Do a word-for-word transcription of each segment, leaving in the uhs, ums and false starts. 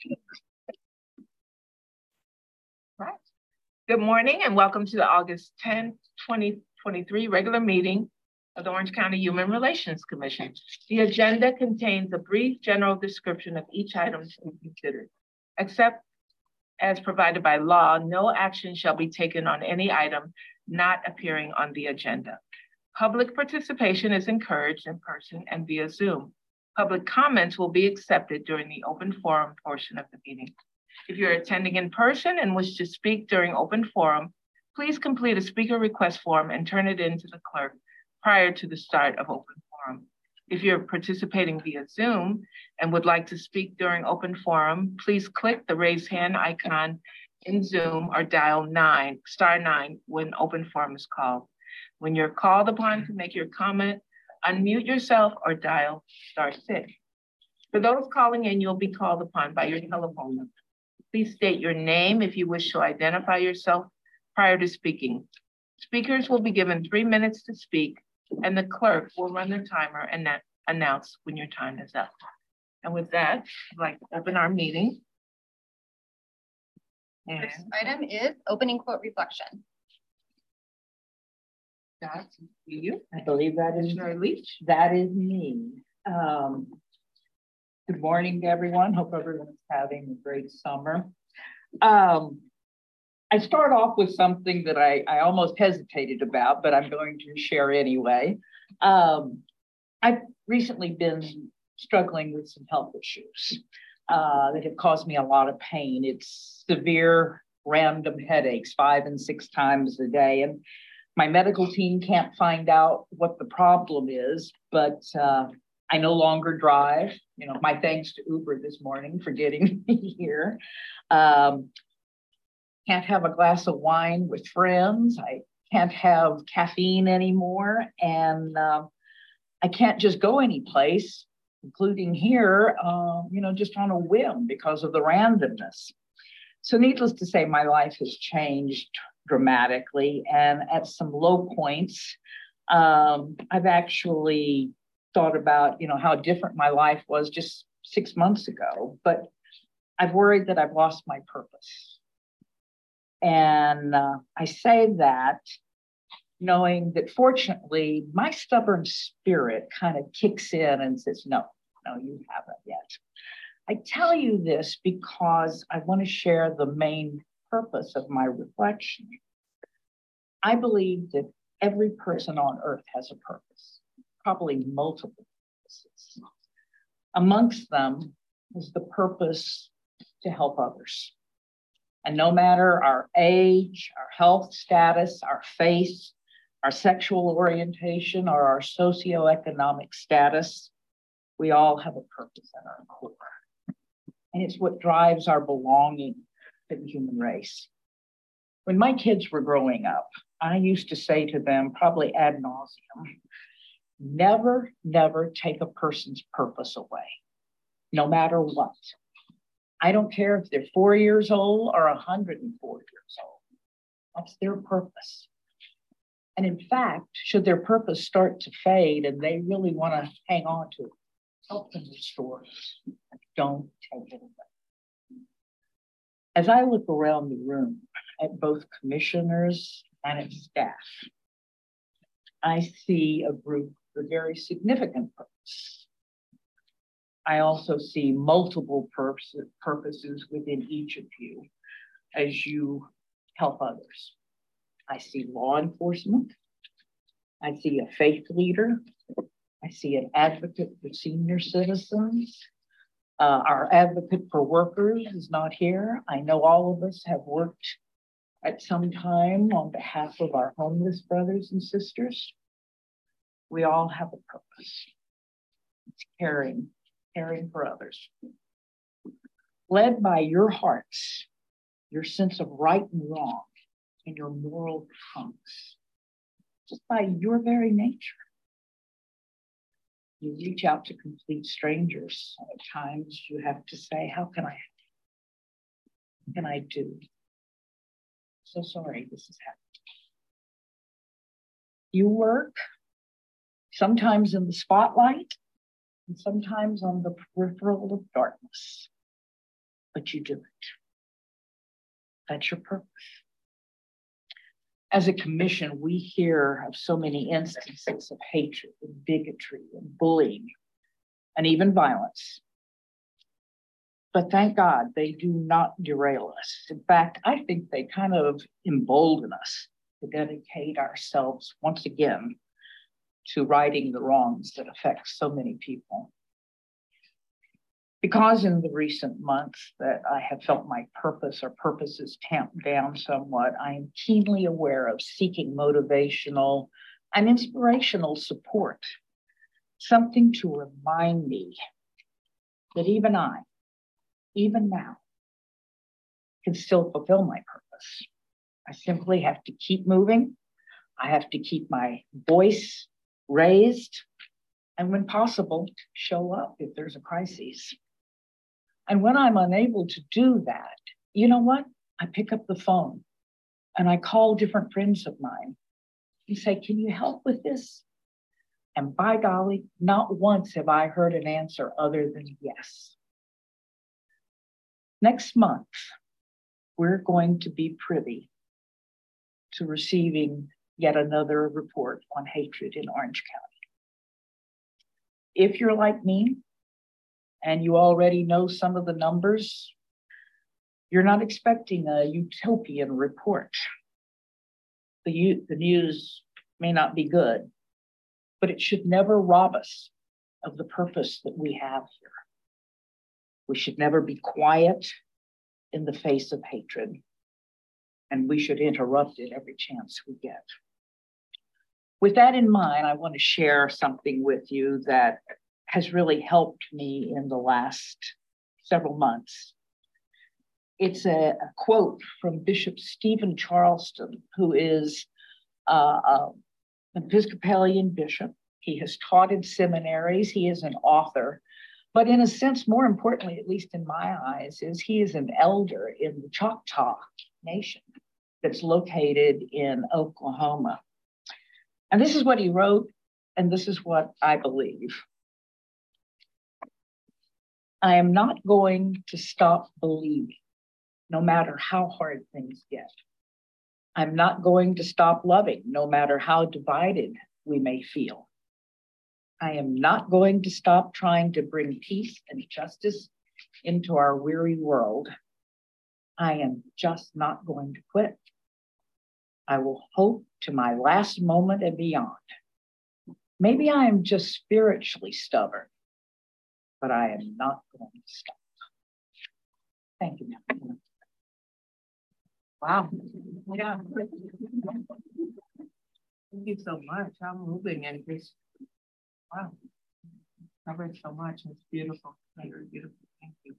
Right. Good morning and welcome to the August tenth, twenty twenty-three regular meeting of the Orange County Human Relations Commission. The agenda contains a brief general description of each item to be considered. Except as provided by law, no action shall be taken on any item not appearing on the agenda. Public participation is encouraged in person and via Zoom. Public comments will be accepted during the open forum portion of the meeting. If you're attending in person and wish to speak during open forum, please complete a speaker request form and turn it in to the clerk prior to the start of open forum. If you're participating via Zoom and would like to speak during open forum, please click the raise hand icon in Zoom or dial nine, star nine when open forum is called. When you're called upon to make your comment, unmute yourself or dial star six. For those calling in, you'll be called upon by your telephone number. Please state your name if you wish to identify yourself prior to speaking. Speakers will be given three minutes to speak, and the clerk will run the timer and announce when your time is up. And with that, I'd like to open our meeting. And first item is opening quote reflection. That's you. I believe that is Commissioner Leach. That is me. Um, good morning to everyone. Hope everyone's having a great summer. Um, I start off with something that I, I almost hesitated about, but I'm going to share anyway. Um, I've recently been struggling with some health issues uh, that have caused me a lot of pain. It's severe random headaches, five and six times a day. And my medical team can't find out what the problem is, but uh, I no longer drive. You know, my thanks to Uber this morning for getting me here. Um, Can't have a glass of wine with friends. I can't have caffeine anymore. And uh, I can't just go any place, including here, uh, you know, just on a whim because of the randomness. So needless to say, my life has changed dramatically. And at some low points, um, I've actually thought about, you know, how different my life was just six months ago. But I've worried that I've lost my purpose. And uh, I say that knowing that fortunately, my stubborn spirit kind of kicks in and says, no, no, you haven't yet. I tell you this because I want to share the main purpose of my reflection. I believe that every person on earth has a purpose, probably multiple purposes. Amongst them is the purpose to help others. And no matter our age, our health status, our faith, our sexual orientation, or our socioeconomic status, we all have a purpose at our core. And it's what drives our belonging to the human race. When my kids were growing up, I used to say to them, probably ad nauseum, never, never take a person's purpose away, no matter what. I don't care if they're four years old or one hundred four years old. That's their purpose. And in fact, should their purpose start to fade and they really want to hang on to it, help them restore it. Don't take it away. As I look around the room at both commissioners and at staff, I see a group with very significant purpose. I also see multiple purposes, purposes within each of you as you help others. I see law enforcement. I see a faith leader. I see an advocate for senior citizens. Uh, our advocate for workers is not here. I know all of us have worked at some time on behalf of our homeless brothers and sisters. We all have a purpose. It's caring. Caring for others. Led by your hearts, your sense of right and wrong, and your moral compass, just by your very nature. You reach out to complete strangers. At times you have to say, how can I help? What can I do? So sorry this has happened. You work sometimes in the spotlight, and sometimes on the peripheral of darkness. but you do it. That's your purpose. As a commission, we hear of so many instances of hatred and bigotry and bullying and even violence. But thank God they do not derail us. In fact, I think they kind of embolden us to dedicate ourselves once again to righting the wrongs that affect so many people. Because in the recent months that I have felt my purpose or purposes tamped down somewhat, I am keenly aware of seeking motivational and inspirational support, something to remind me that even I, even now, can still fulfill my purpose. I simply have to keep moving. I have to keep my voice raised, and when possible, show up if there's a crisis. And when I'm unable to do that, you know what? I pick up the phone and I call different friends of mine and say, can you help with this? And by golly, not once have I heard an answer other than yes. Next month, we're going to be privy to receiving yet another report on hatred in Orange County. If you're like me, and you already know some of the numbers, you're not expecting a utopian report. The, the news may not be good, but it should never rob us of the purpose that we have here. We should never be quiet in the face of hatred, and we should interrupt it every chance we get. With that in mind, I want to share something with you that has really helped me in the last several months. It's a, a quote from Bishop Stephen Charleston, who is uh, uh, an Episcopalian bishop. He has taught in seminaries. He is an author. But in a sense, more importantly, at least in my eyes, is he is an elder in the Choctaw Nation that's located in Oklahoma. And this is what he wrote, and this is what I believe. I am not going to stop believing, no matter how hard things get. I'm not going to stop loving, no matter how divided we may feel. I am not going to stop trying to bring peace and justice into our weary world. I am just not going to quit. I will hope to my last moment and beyond. Maybe I am just spiritually stubborn, but I am not going to stop. Thank you. Wow. Yeah. Thank you so much. How moving and just, wow. Covered so much. It's beautiful. Very beautiful. Thank you.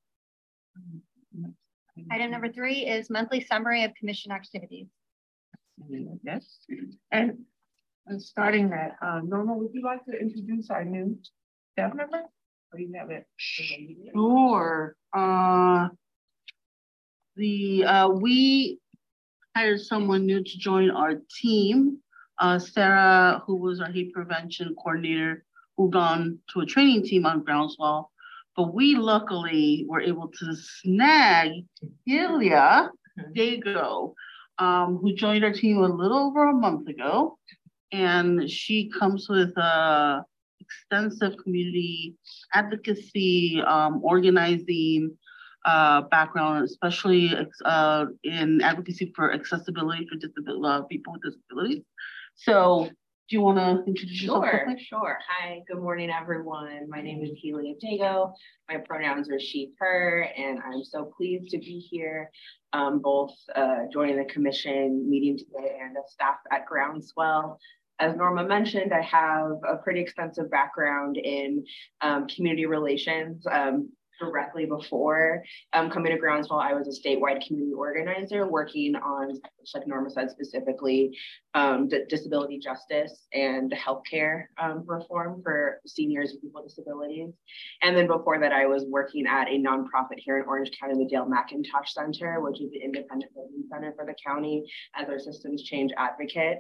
Item number three is monthly summary of commission activities. Yes. And, and starting that, uh, Norma, would you like to introduce our new staff member? Or you have it? Sure. Uh, the uh, we hired someone new to join our team. Uh, Sarah, who was our hate prevention coordinator, moved on to a training team on Groundswell. But we luckily were able to snag Ilya Dago, um, who joined our team a little over a month ago. And she comes with a extensive community advocacy, um, organizing uh, background, especially uh, in advocacy for accessibility for disability, uh, people with disabilities. So do you want to introduce yourself? Sure, quickly? sure. Hi, good morning, everyone. My name is Keely Dago. My pronouns are she, her, and I'm so pleased to be here, um, both uh, joining the commission meeting today and as staff at Groundswell. As Norma mentioned, I have a pretty extensive background in um, community relations. Um, directly before um, coming to Groundswell, I was a statewide community organizer working on, like Norma said, specifically um, disability justice and healthcare um, reform for seniors and people with disabilities. And then before that, I was working at a nonprofit here in Orange County, the Dale McIntosh Center, which is the independent living center for the county as our systems change advocate.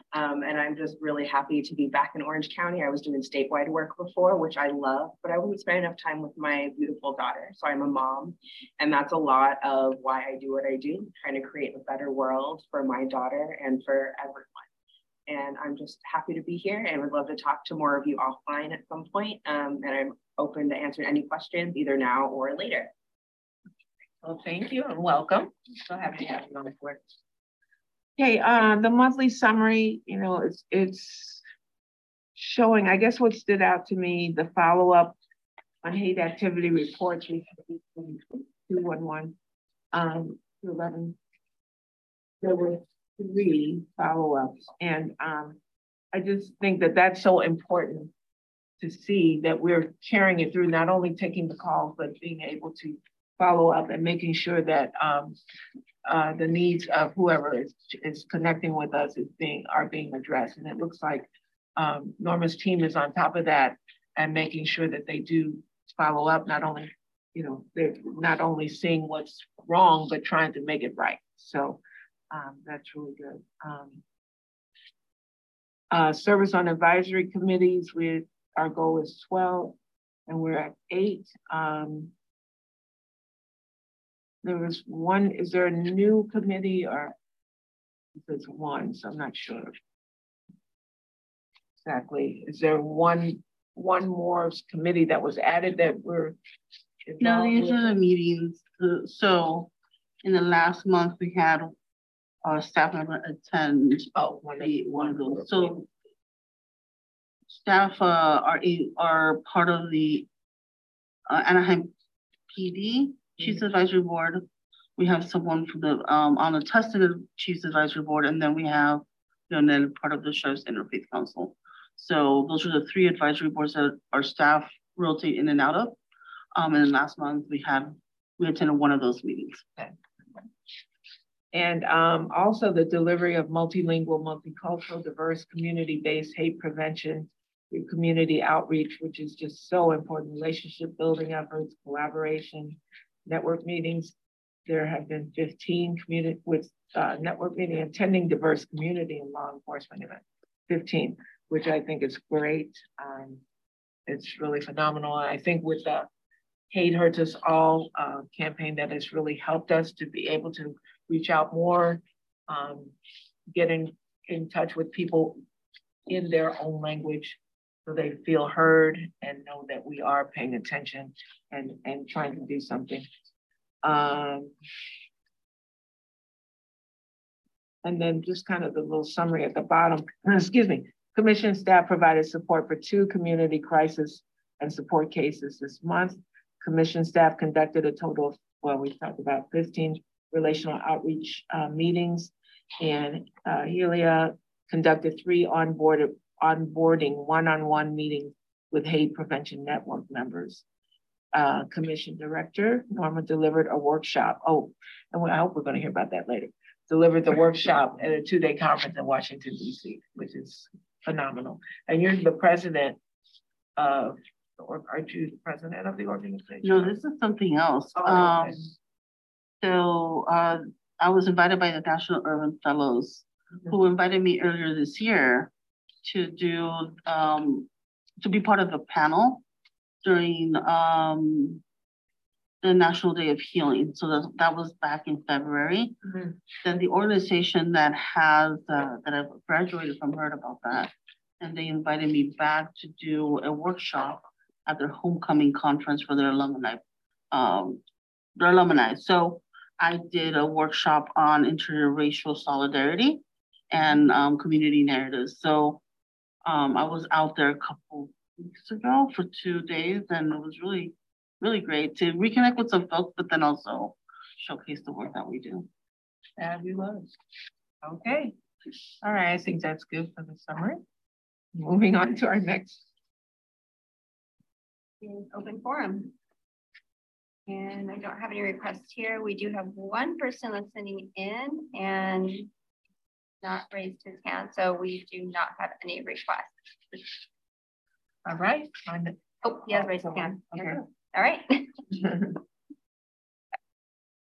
Um, and I'm just really happy to be back in Orange County. I was doing statewide work before, which I love, but I wouldn't spend enough time with my beautiful daughter. So I'm a mom, and that's a lot of why I do what I do, trying to create a better world for my daughter and for everyone. And I'm just happy to be here and would love to talk to more of you offline at some point. Um, and I'm open to answering any questions either now or later. Well, thank you and welcome. So happy to have you on the board. Okay, uh, the monthly summary, you know, it's it's showing, I guess what stood out to me, the follow-up on hate activity reports, two one one, um, eleven. There were three follow-ups, and um, I just think that that's so important to see that we're carrying it through, not only taking the calls, but being able to follow up and making sure that um, uh, the needs of whoever is, is connecting with us is being are being addressed. And it looks like um, Norma's team is on top of that and making sure that they do follow up, not only, you know, they're not only seeing what's wrong, but trying to make it right. So um, that's really good. Um, uh, service on advisory committees, we our goal is twelve and we're at eight. Um, there was one, is there a new committee or there's one, so I'm not sure exactly. Is there one one more committee that was added that we're No, these are the meetings. Uh, so in the last month we had our staff member attend oh one, the, one of those. So staff uh, are a, are part of the uh, Anaheim P D Chiefs Advisory Board. We have someone from the um, on the Tustin Chiefs Advisory Board, and then we have, you know, and then part of the Sheriff's Interfaith Council. So those are the three advisory boards that our staff rotate in and out of. Um, and then last month we had we attended one of those meetings. Okay. And um, also the delivery of multilingual, multicultural, diverse, community-based hate prevention through community outreach, which is just so important. Relationship building efforts, collaboration, network meetings. There have been fifteen community with uh, network meeting attending diverse community and law enforcement events, fifteen, which I think is great. Um, it's really phenomenal. And I think with the Hate Hurts Us All uh, campaign that has really helped us to be able to reach out more, um, get in, in touch with people in their own language so they feel heard and know that we are paying attention and, and trying to do something. Um, and then just kind of the little summary at the bottom, excuse me, commission staff provided support for two community crisis and support cases this month. Commission staff conducted a total of, well, we talked about fifteen relational outreach uh, meetings, and uh, Helia conducted three onboarded, onboarding one-on-one meetings with hate prevention network members. Uh, commission director, Norma delivered a workshop. Oh, and I hope we're going to hear about that later. Delivered the workshop at a two-day conference in Washington, D C, which is phenomenal. And you're the president of, or aren't you the president of the organization? No, this is something else. Oh, okay. Um, so uh, I was invited by the National Urban Fellows, mm-hmm. who invited me earlier this year to do, um, to be part of a panel during um, the National Day of Healing. So that, that was back in February. Mm-hmm. Then the organization that has, uh, that I've graduated from heard about that. And they invited me back to do a workshop at their homecoming conference for their alumni, um, their alumni. So I did a workshop on interracial solidarity and um, community narratives. So um, I was out there a couple weeks ago for two days, and it was really, really great to reconnect with some folks, but then also showcase the work that we do. Fabulous. Okay. All right. I think that's good for the summary. Moving on to our next open forum. And I don't have any requests here. We do have one person listening in and not raised his hand, so we do not have any requests. All right. Oh, he has raised his hand. Okay. All right.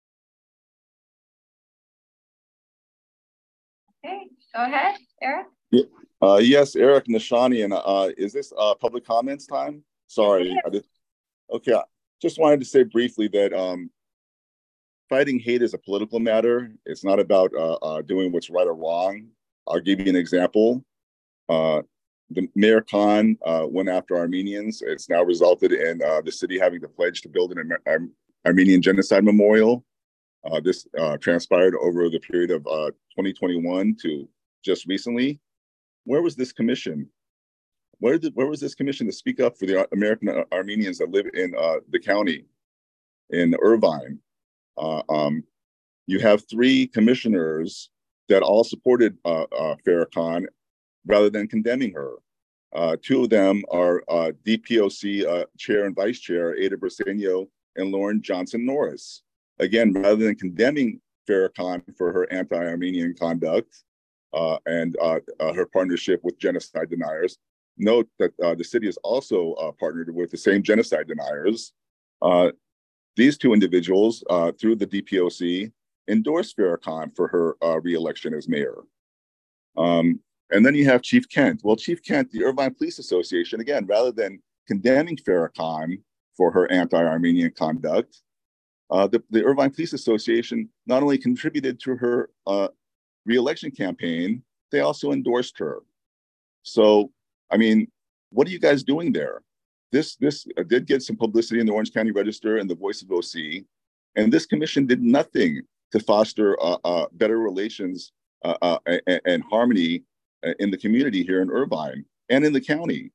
Okay, go ahead, Eric. Uh, yes, Eric Nishani, and uh, is this uh, public comments time? Sorry. I just, okay, I just wanted to say briefly that um, fighting hate is a political matter. It's not about uh, uh, doing what's right or wrong. I'll give you an example. Uh, the Mayor Khan uh, went after Armenians. It's now resulted in uh, the city having to pledge to build an Ar Armenian genocide memorial. Uh, this uh, transpired over the period of uh, twenty twenty-one to just recently. Where was this commission? Where, did, where was this commission to speak up for the American Ar Armenians that live in uh, the county, in Irvine? Uh, um, you have three commissioners that all supported uh, uh, Farrakhan rather than condemning her. Uh, two of them are uh, D P O C uh, chair and vice chair, Ada Briseño and Lauren Johnson Norris. Again, rather than condemning Farrakhan for her anti-Armenian conduct uh, and uh, uh, her partnership with genocide deniers, note that uh, the city has also uh, partnered with the same genocide deniers. Uh, these two individuals, uh, through the D P O C, endorsed Farrakhan for her uh, re-election as mayor. Um, and then you have Chief Kent. Well, Chief Kent, the Irvine Police Association, again, rather than condemning Farrakhan for her anti-Armenian conduct, uh, the, the Irvine Police Association not only contributed to her uh, re-election campaign, they also endorsed her. So, I mean, what are you guys doing there? This, this uh, did get some publicity in the Orange County Register and the Voice of O C, and this commission did nothing to foster uh, uh, better relations uh, uh, and, and harmony in the community here in Irvine and in the county.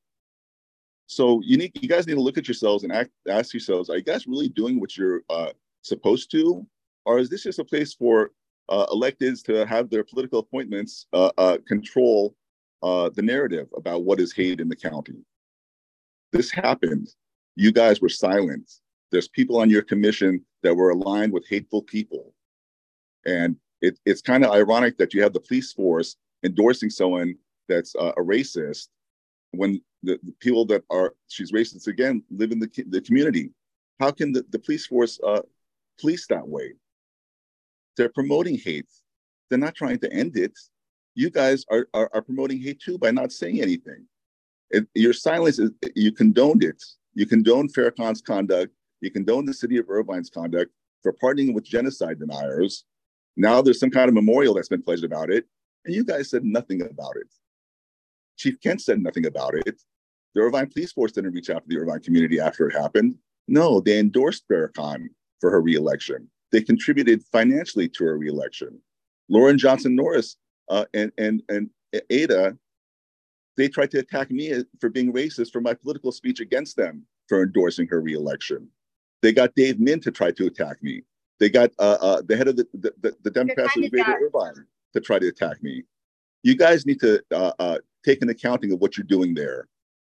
So you need, you guys need to look at yourselves and act, ask yourselves, are you guys really doing what you're uh, supposed to? Or is this just a place for uh, electeds to have their political appointments uh, uh, control uh, the narrative about what is hate in the county? This happened. You guys were silent. There's people on your commission that were aligned with hateful people. And it, it's kind of ironic that you have the police force endorsing someone that's uh, a racist when the, the people that are, she's racist again, live in the, the community. How can the, the police force uh, police that way? They're promoting hate. They're not trying to end it. You guys are, are, are promoting hate too by not saying anything. It, your silence, is, you condoned it. You condoned Farrakhan's conduct. You condoned the city of Irvine's conduct for partnering with genocide deniers. Now there's some kind of memorial that's been pledged about it. And you guys said nothing about it. Chief Kent said nothing about it. The Irvine Police Force didn't reach out to the Irvine community after it happened. No, they endorsed Farrakhan for her reelection. They contributed financially to her reelection. Lauren Johnson Norris uh, and, and, and Ada, they tried to attack me for being racist for my political speech against them for endorsing her reelection. They got Dave Min to try to attack me. They got uh, uh, the head of the, the, the, the Democrats of the Greater Irvine to try to attack me. You guys need to uh, uh, take an accounting of what you're doing there.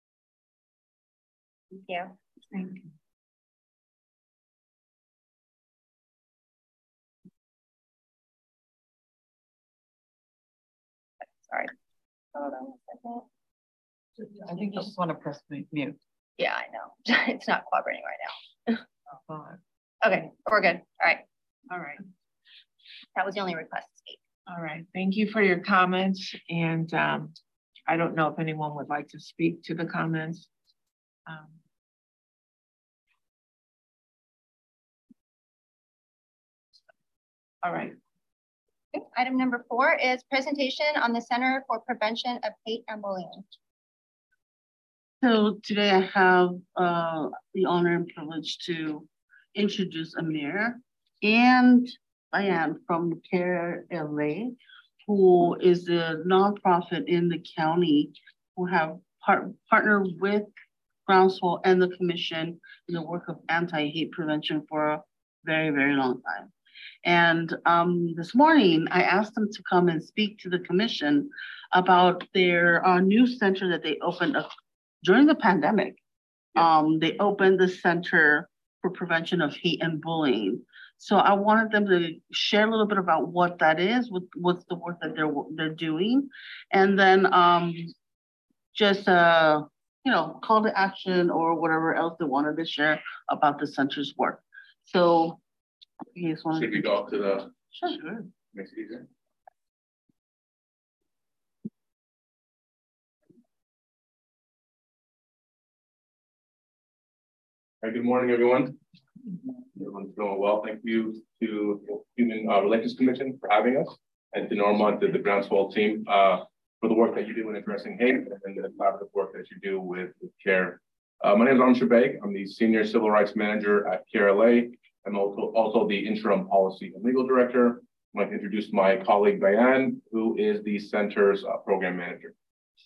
Thank you. Thank you. Sorry. Hold on a second. I think you just want to press mute. Yeah, I know. It's not cooperating right now. Oh, okay, we're good. All right. All right. That was the only request to speak. All right. Thank you for your comments. And um, I don't know if anyone would like to speak to the comments. Um, all right. Okay. Item number four is presentation on the Center for Prevention of Hate and Bullying. So today I have uh, the honor and privilege to introduce Amir and Diane from CARE L A, who is a nonprofit in the county who have part partnered with Groundswell and the Commission in the work of anti-hate prevention for a very, very long time. And um, this morning, I asked them to come and speak to the Commission about their uh, new center that they opened up during the pandemic. Um, they opened the Center for Prevention of Hate and Bullying. So I wanted them to share a little bit about what that is, what, what's the work that they're they're doing, and then um, just uh, you know, call to action or whatever else they wanted to share about the center's work. So you just want Should we go up to the sure. next season? Hi, good morning, everyone. Everyone's doing well. Thank you to Human uh, Relations Commission for having us, and to Norma, to the Groundswell team uh, for the work that you do in addressing hate and the collaborative work that you do with, with CARE. Uh, my name is Arm Shabeg. I'm the Senior Civil Rights Manager at CARE L A. I'm also, also the Interim Policy and Legal Director. I'd like to introduce my colleague, Diane, who is the Center's uh, Program Manager.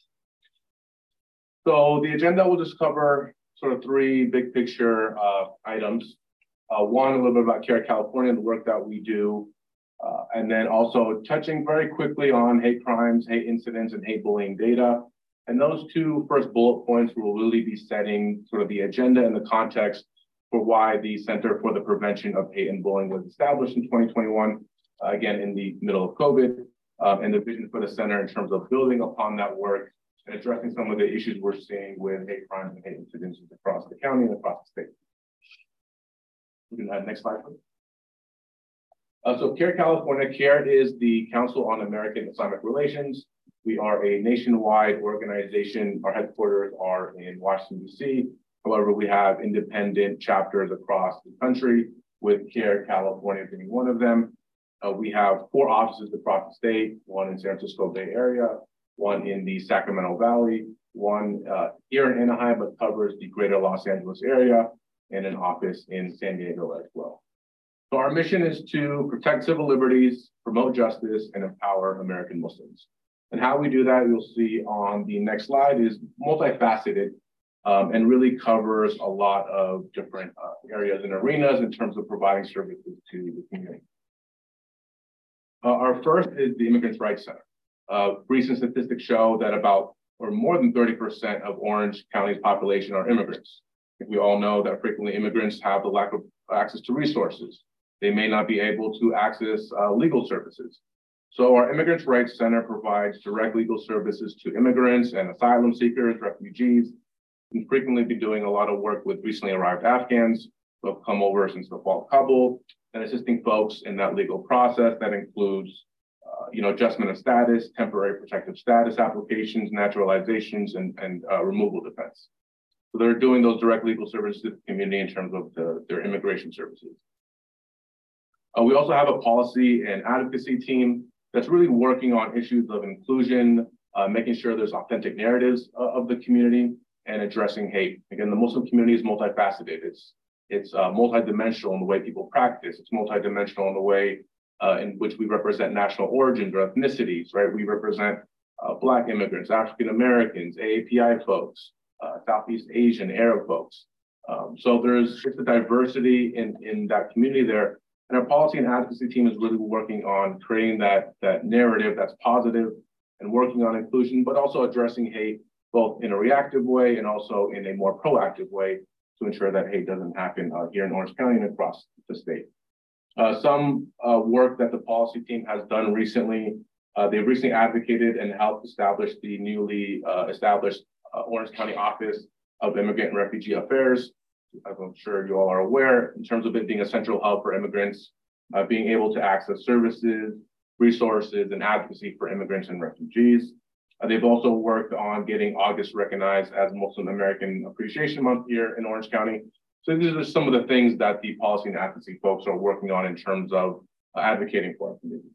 So the agenda will just cover sort of three big picture uh, items. Uh, one, a little bit about CARE California, the work that we do, uh, and then also touching very quickly on hate crimes, hate incidents, and hate bullying data. And those two first bullet points will really be setting sort of the agenda and the context for why the Center for the Prevention of Hate and Bullying was established in twenty twenty-one, uh, again, in the middle of COVID, uh, and the vision for the center in terms of building upon that work and addressing some of the issues we're seeing with hate crimes and hate incidents across the county and across the state. We can have next slide, please. Uh, so CARE California, CARE is the Council on American Islamic Relations. We are a nationwide organization. Our headquarters are in Washington, D C. However, we have independent chapters across the country, with CARE California being one of them. Uh, we have four offices across the state, one in San Francisco Bay Area, one in the Sacramento Valley, one uh, here in Anaheim, but covers the greater Los Angeles area, and an office in San Diego as well. So our mission is to protect civil liberties, promote justice, and empower American Muslims. And how we do that, you'll see on the next slide, is multifaceted um, and really covers a lot of different uh, areas and arenas in terms of providing services to the community. Uh, our first is the Immigrants' Rights Center. Uh, recent statistics show that about, or more than thirty percent of Orange County's population are immigrants. We all know that frequently immigrants have the lack of access to resources. They may not be able to access uh, legal services. So our Immigrants' Rights Center provides direct legal services to immigrants and asylum seekers, refugees. We frequently be doing a lot of work with recently arrived Afghans who have come over since the fall of Kabul, and assisting folks in that legal process. That includes Uh, you know, adjustment of status, temporary protective status applications, naturalizations, and, and uh, removal defense. So they're doing those direct legal services to the community in terms of the, their immigration services. Uh, we also have a policy and advocacy team that's really working on issues of inclusion, uh, making sure there's authentic narratives uh, of the community, and addressing hate. Again, the Muslim community is multifaceted. It's, it's uh, multidimensional in the way people practice. It's multidimensional in the way Uh, in which we represent national origins or ethnicities, right? We represent uh, Black immigrants, African Americans, A A P I folks, uh, Southeast Asian, Arab folks. Um, so there's just a diversity in, in that community there. And our policy and advocacy team is really working on creating that, that narrative that's positive and working on inclusion, but also addressing hate, both in a reactive way and also in a more proactive way to ensure that hate doesn't happen uh, here in Orange County and across the state. Uh, some uh, work that the policy team has done recently, uh, they've recently advocated and helped establish the newly uh, established uh, Orange County Office of Immigrant and Refugee Affairs. As I'm sure you all are aware, in terms of it being a central hub for immigrants, uh, being able to access services, resources, and advocacy for immigrants and refugees. Uh, they've also worked on getting August recognized as Muslim American Appreciation Month here in Orange County. So these are some of the things that the policy and advocacy folks are working on in terms of uh, advocating for our community.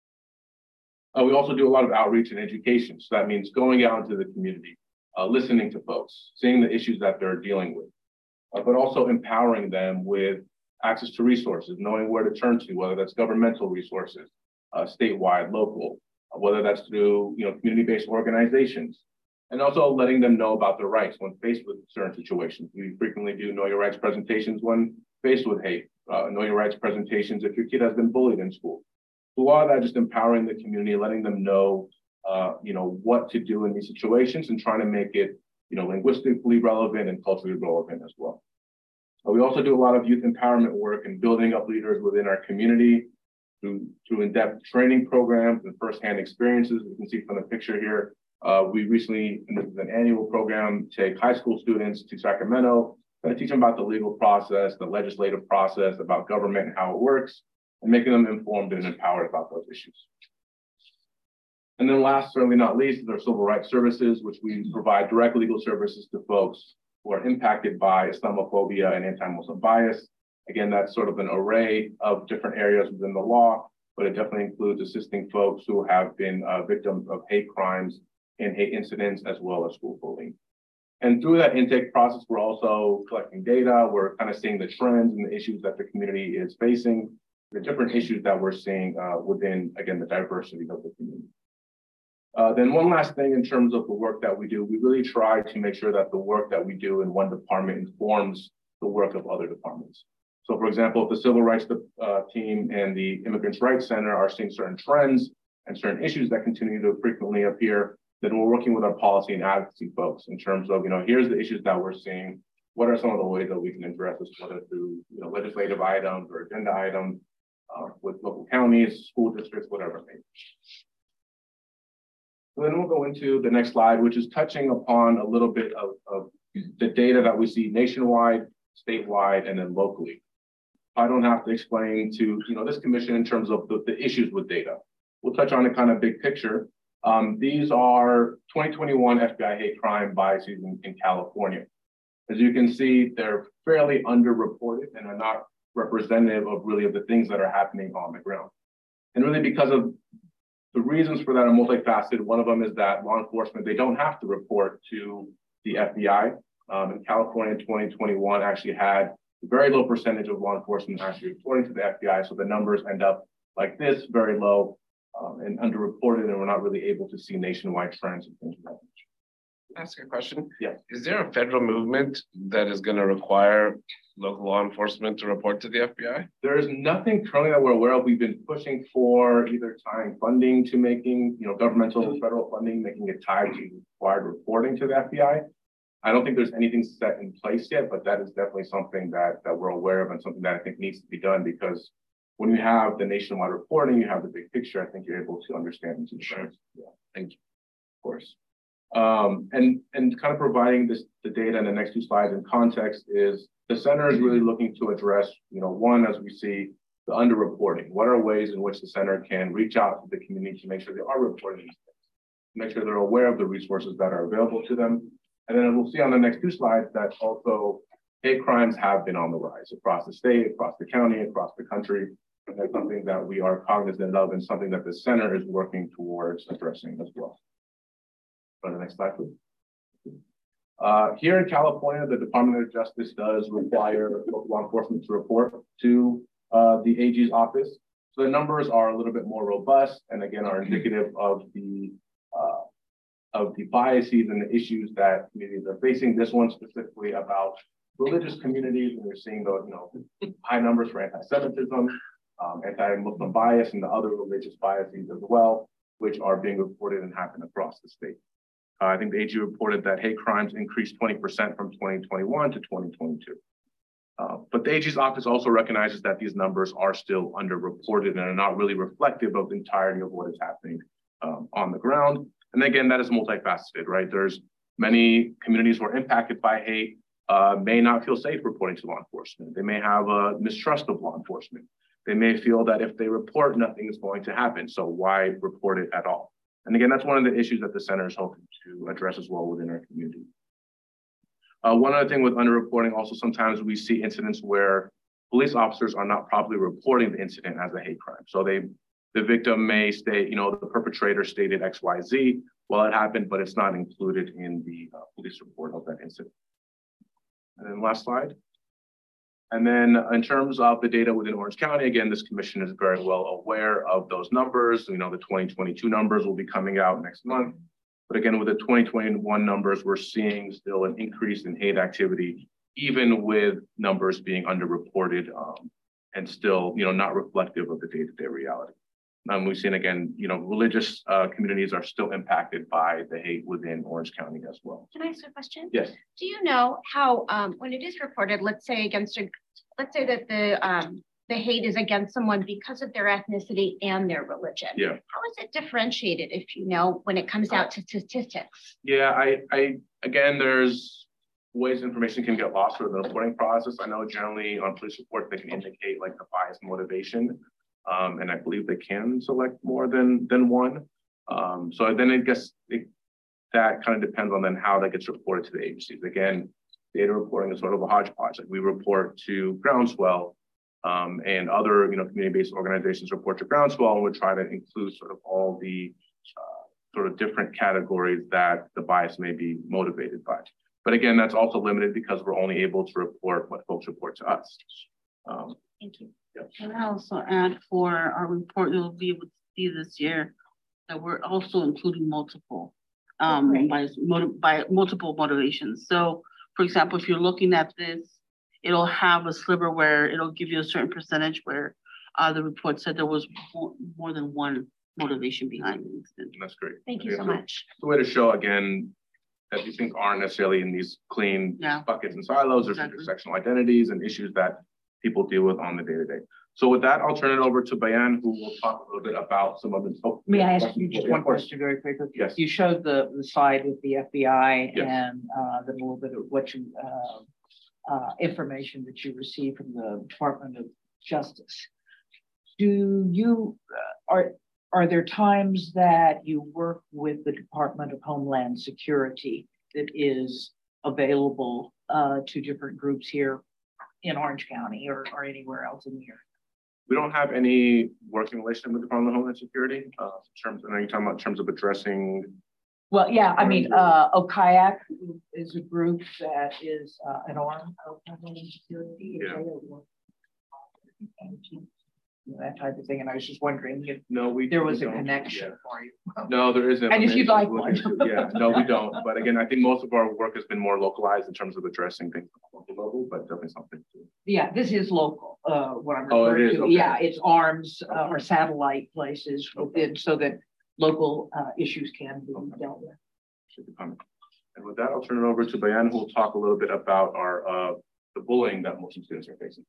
Uh, we also do a lot of outreach and education. So that means going out into the community, uh, listening to folks, seeing the issues that they're dealing with, uh, but also empowering them with access to resources, knowing where to turn to, whether that's governmental resources, uh, statewide, local, uh, whether that's through you know community-based organizations. And also letting them know about their rights when faced with certain situations. We frequently do know your rights presentations when faced with hate, uh, know your rights presentations if your kid has been bullied in school. So a lot of that just empowering the community, letting them know, uh, you know, what to do in these situations and trying to make it, you know, linguistically relevant and culturally relevant as well. Uh, we also do a lot of youth empowerment work and building up leaders within our community through, through in-depth training programs and firsthand experiences. You can see from the picture here. Uh, we recently, and this is an annual program, take high school students to Sacramento and teach them about the legal process, the legislative process, about government and how it works, and making them informed and empowered about those issues. And then last, certainly not least, is our civil rights services, which we provide direct legal services to folks who are impacted by Islamophobia and anti-Muslim bias. Again, that's sort of an array of different areas within the law, but it definitely includes assisting folks who have been uh, victims of hate crimes and hate incidents, as well as school bullying. And through that intake process, we're also collecting data. We're kind of seeing the trends and the issues that the community is facing, the different issues that we're seeing uh, within, again, the diversity of the community. Uh, then one last thing in terms of the work that we do, we really try to make sure that the work that we do in one department informs the work of other departments. So for example, if the Civil Rights uh, team and the Immigrants' Rights Center are seeing certain trends and certain issues that continue to frequently appear, then we're working with our policy and advocacy folks in terms of, you know, here's the issues that we're seeing. What are some of the ways that we can address this, whether through, you know, legislative items or agenda items uh, with local counties, school districts, whatever it may be. So then we'll go into the next slide, which is touching upon a little bit of, of the data that we see nationwide, statewide, and then locally. I don't have to explain to, you know, this commission in terms of the, the issues with data. We'll touch on a kind of big picture. Um, these are twenty twenty-one F B I hate crime biases in, in California. As you can see, they're fairly underreported and are not representative of really of the things that are happening on the ground. And really because of the reasons for that are multifaceted. One of them is that law enforcement, they don't have to report to the F B I. Um, in California, twenty twenty-one actually had a very low percentage of law enforcement actually reporting to the F B I. So the numbers end up like this, very low. Um, and underreported, and we're not really able to see nationwide trends and things of that nature. Ask a question. Yeah. Is there a federal movement that is going to require local law enforcement to report to the F B I? There is nothing currently that we're aware of. We've been pushing for either tying funding to making, you know, governmental and federal funding, making it tied to required reporting to the F B I. I don't think there's anything set in place yet, but that is definitely something that, that we're aware of and something that I think needs to be done, because when you have the nationwide reporting, you have the big picture, I think you're able to understand these issues. Yeah, thank you, of course. Um, and, and kind of providing this, the data in the next two slides in context is the center is really looking to address, you know, one, as we see, the underreporting. What are ways in which the center can reach out to the community to make sure they are reporting these things, make sure they're aware of the resources that are available to them. And then we'll see on the next two slides that also hate crimes have been on the rise across the state, across the county, across the country. And that's something that we are cognizant of and something that the center is working towards addressing as well. Go to the next slide, please. Uh, here in California, the Department of Justice does require local law enforcement to report to uh, the A G's office. So the numbers are a little bit more robust and again are indicative of the uh, of the biases and the issues that communities are facing. This one specifically about religious communities, and we're seeing the you know high numbers for anti-Semitism, um, anti-Muslim bias, and the other religious biases as well, which are being reported and happen across the state. Uh, I think the A G reported that hate crimes increased twenty percent from twenty twenty-one to twenty twenty-two. Uh, but the A G's office also recognizes that these numbers are still underreported and are not really reflective of the entirety of what is happening um, on the ground. And again, that is multifaceted, right? There's many communities who are impacted by hate, uh, may not feel safe reporting to law enforcement. They may have a mistrust of law enforcement. They may feel that if they report, nothing is going to happen. So why report it at all? And again, that's one of the issues that the center is hoping to address as well within our community. Uh, one other thing with underreporting, also sometimes we see incidents where police officers are not properly reporting the incident as a hate crime. So they, the victim may state, you know, the perpetrator stated X Y Z while it happened, but it's not included in the uh, police report of that incident. And then last slide. And then in terms of the data within Orange County, again, this commission is very well aware of those numbers. You know, the twenty twenty-two numbers will be coming out next month. But again, with the twenty twenty-one numbers, we're seeing still an increase in hate activity, even with numbers being underreported um, and still, you know, not reflective of the day-to-day reality. Um, we've seen, again, you know, religious uh, communities are still impacted by the hate within Orange County as well. Can I ask a question? Yes. Do you know how, um, when it is reported, let's say against a, let's say that the um, the hate is against someone because of their ethnicity and their religion. Yeah. How is it differentiated, if you know, when it comes out to statistics? Yeah, I, I again, there's ways information can get lost through the reporting process. I know generally on police reports, they can indicate like the bias motivation. Um, and I believe they can select more than than one. Um, so then I guess it, that kind of depends on then how that gets reported to the agencies. Again, data reporting is sort of a hodgepodge. Like we report to Groundswell, um, and other, you know, community-based organizations report to Groundswell, and we try to include sort of all the uh, sort of different categories that the bias may be motivated by. But again, that's also limited because we're only able to report what folks report to us. Um, Thank you. Yeah. Can I also add for our report, you'll be able to see this year that we're also including multiple um, Right. by, by multiple motivations. So, for example, if you're looking at this, it'll have a sliver where it'll give you a certain percentage where uh, the report said there was more, more than one motivation behind the incident. That's great. Thank you so It's much. a way to show, again, that these things aren't necessarily in these clean Yeah. buckets and silos. There's Exactly. intersectional identities and issues that people deal with on the day-to-day. So with that, I'll turn it over to Bayan, who will talk a little bit about some of the. Oh, May I ask questions? you just Yeah, one of course. question very quickly? Yes. You showed the, the slide with the F B I Yes. and uh, the little bit of what you, uh, uh, information that you received from the Department of Justice. Do you, uh, are, are there times that you work with the Department of Homeland Security that is available uh, to different groups here in Orange County or, or anywhere else in the area? We don't have any working relationship with the Department of Homeland Security, uh, in terms, and are you talking about in terms of addressing? Well, yeah, I mean, uh, O K I A C is a group that is uh, an arm of Homeland Security. Yeah. That type of thing, and I was just wondering if No, we. there we was a don't. connection Yeah. for you. No, there isn't. And if you'd like Look one. into- Yeah, no, we don't. But again, I think most of our work has been more localized in terms of addressing things at the local level, but definitely something to. Yeah, this is local, uh, what I'm Oh, it referring is, to. okay. Yeah, it's arms uh, or satellite places within, so that local uh, issues can be dealt with. Should be coming. And with that, I'll turn it over to Bayan, who will talk a little bit about our, uh, the bullying that Muslim students are facing.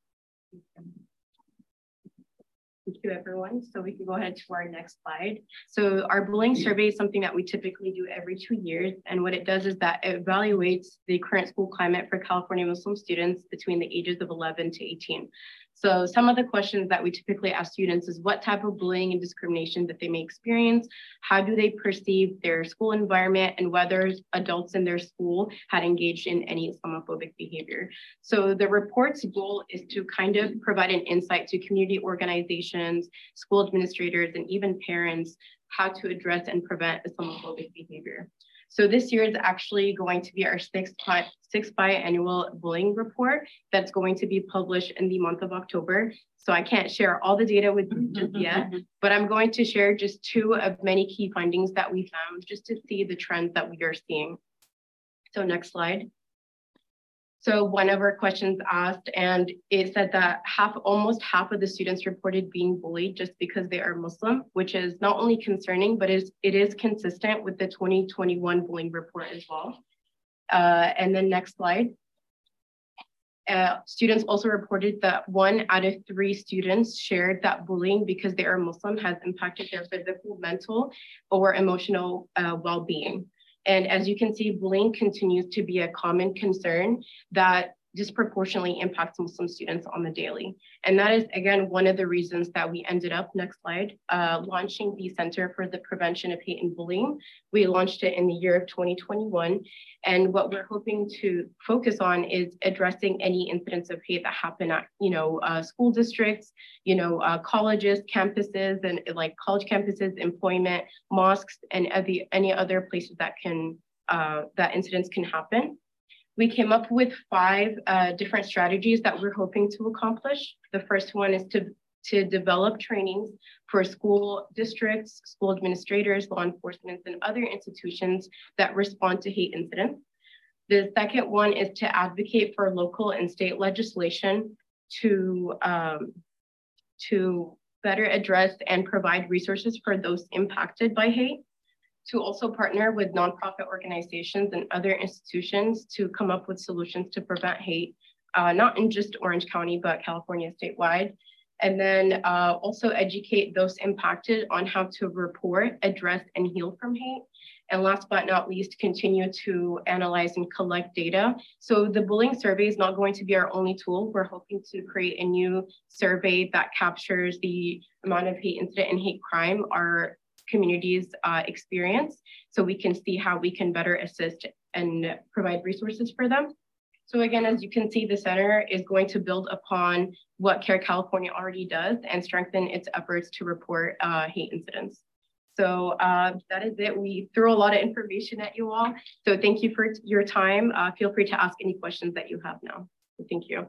Thank you, everyone. So we can go ahead to our next slide. So our bullying survey is something that we typically do every two years. And what it does is that it evaluates the current school climate for California Muslim students between the ages of eleven to eighteen. So some of the questions that we typically ask students is what type of bullying and discrimination that they may experience, how do they perceive their school environment, and whether adults in their school had engaged in any Islamophobic behavior. So the report's goal is to kind of provide an insight to community organizations, school administrators, and even parents how to address and prevent Islamophobic behavior. So this year is actually going to be our sixth, sixth biannual bullying report that's going to be published in the month of October. So I can't share all the data with you just yet, but I'm going to share just two of many key findings that we found just to see the trends that we are seeing. So next slide. So one of our questions asked, and it said that half, almost half of the students reported being bullied just because they are Muslim, which is not only concerning, but is, it is consistent with the twenty twenty-one bullying report as well. Uh, and then next slide. Uh, students also reported that one out of three students shared that bullying because they are Muslim has impacted their physical, mental, or emotional uh, well-being. And as you can see, bullying continues to be a common concern that disproportionately impacts Muslim students on the daily. And that is, again, one of the reasons that we ended up, next slide, uh, launching the Center for the Prevention of Hate and Bullying. We launched it in the year of twenty twenty-one. And what we're hoping to focus on is addressing any incidents of hate that happen at, you know, uh, school districts, you know, uh, colleges, campuses, and like college campuses, employment, mosques, and any, any other places that can, uh, that incidents can happen. We came up with five uh, different strategies that we're hoping to accomplish. The first one is to, to develop trainings for school districts, school administrators, law enforcement, and other institutions that respond to hate incidents. The second one is to advocate for local and state legislation to, um, to better address and provide resources for those impacted by hate. To also partner with nonprofit organizations and other institutions to come up with solutions to prevent hate, uh, not in just Orange County, but California statewide. And then uh, also educate those impacted on how to report, address, and heal from hate. And last but not least, continue to analyze and collect data. So the bullying survey is not going to be our only tool. We're hoping to create a new survey that captures the amount of hate incident and hate crime our communities uh, experience, so we can see how we can better assist and provide resources for them. So again, as you can see, the center is going to build upon what CARE California already does and strengthen its efforts to report uh, hate incidents. So uh, that is it. We threw a lot of information at you all. So thank you for your time. Uh, feel free to ask any questions that you have now. So thank you.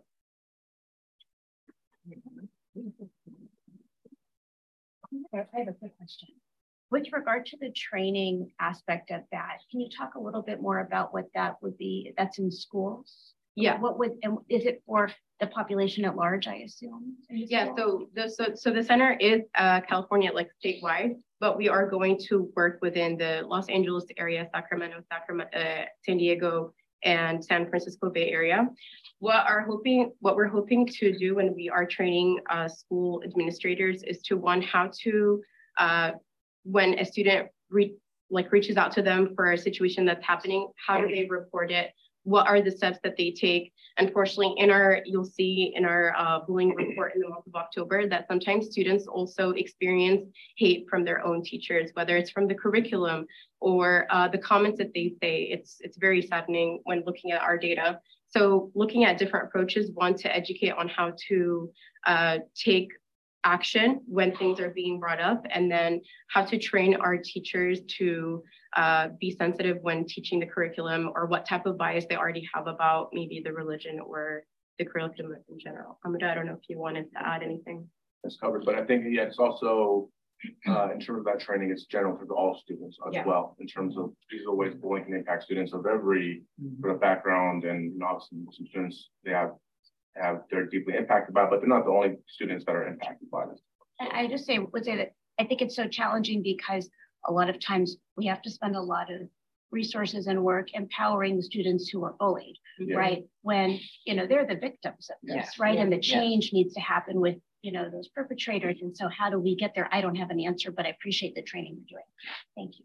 I have a quick question. With regard to the training aspect of that, can you talk a little bit more about what that would be? That's in schools? Yeah. What would, and is it for the population at large, I assume? Yeah, so the, so, so the center is uh, California, like statewide, but we are going to work within the Los Angeles area, Sacramento, Sacramento, uh, San Diego, and San Francisco Bay Area. What are hoping, what we're hoping to do when we are training uh, school administrators is to one, how to, uh, when a student re like reaches out to them for a situation that's happening, how do they report it? What are the steps that they take? Unfortunately, in our, you'll see in our uh, bullying report in the month of October that sometimes students also experience hate from their own teachers, whether it's from the curriculum or uh, the comments that they say. It's, it's very saddening when looking at our data. So looking at different approaches, one, to educate on how to uh, take action when things are being brought up, and then how to train our teachers to uh, be sensitive when teaching the curriculum, or what type of bias they already have about maybe the religion or the curriculum in general. Amanda, I don't know if you wanted to add anything. It's covered, but I think, yeah, it's also, uh, in terms of that training, it's general for all students as Yeah. well, in terms of these are ways bullying can impact students of every Mm-hmm. sort of background, and you know, obviously some students, they have have they're deeply impacted by it, but they're not the only students that are impacted by this. I just say, would say that I think it's so challenging because a lot of times we have to spend a lot of resources and work empowering the students who are bullied, Yeah. right? When, you know, they're the victims of this, Yeah. right? Yeah. And the Yeah. change needs to happen with, you know, those perpetrators. And so how do we get there? I don't have an answer, but I appreciate the training you're doing. Thank you.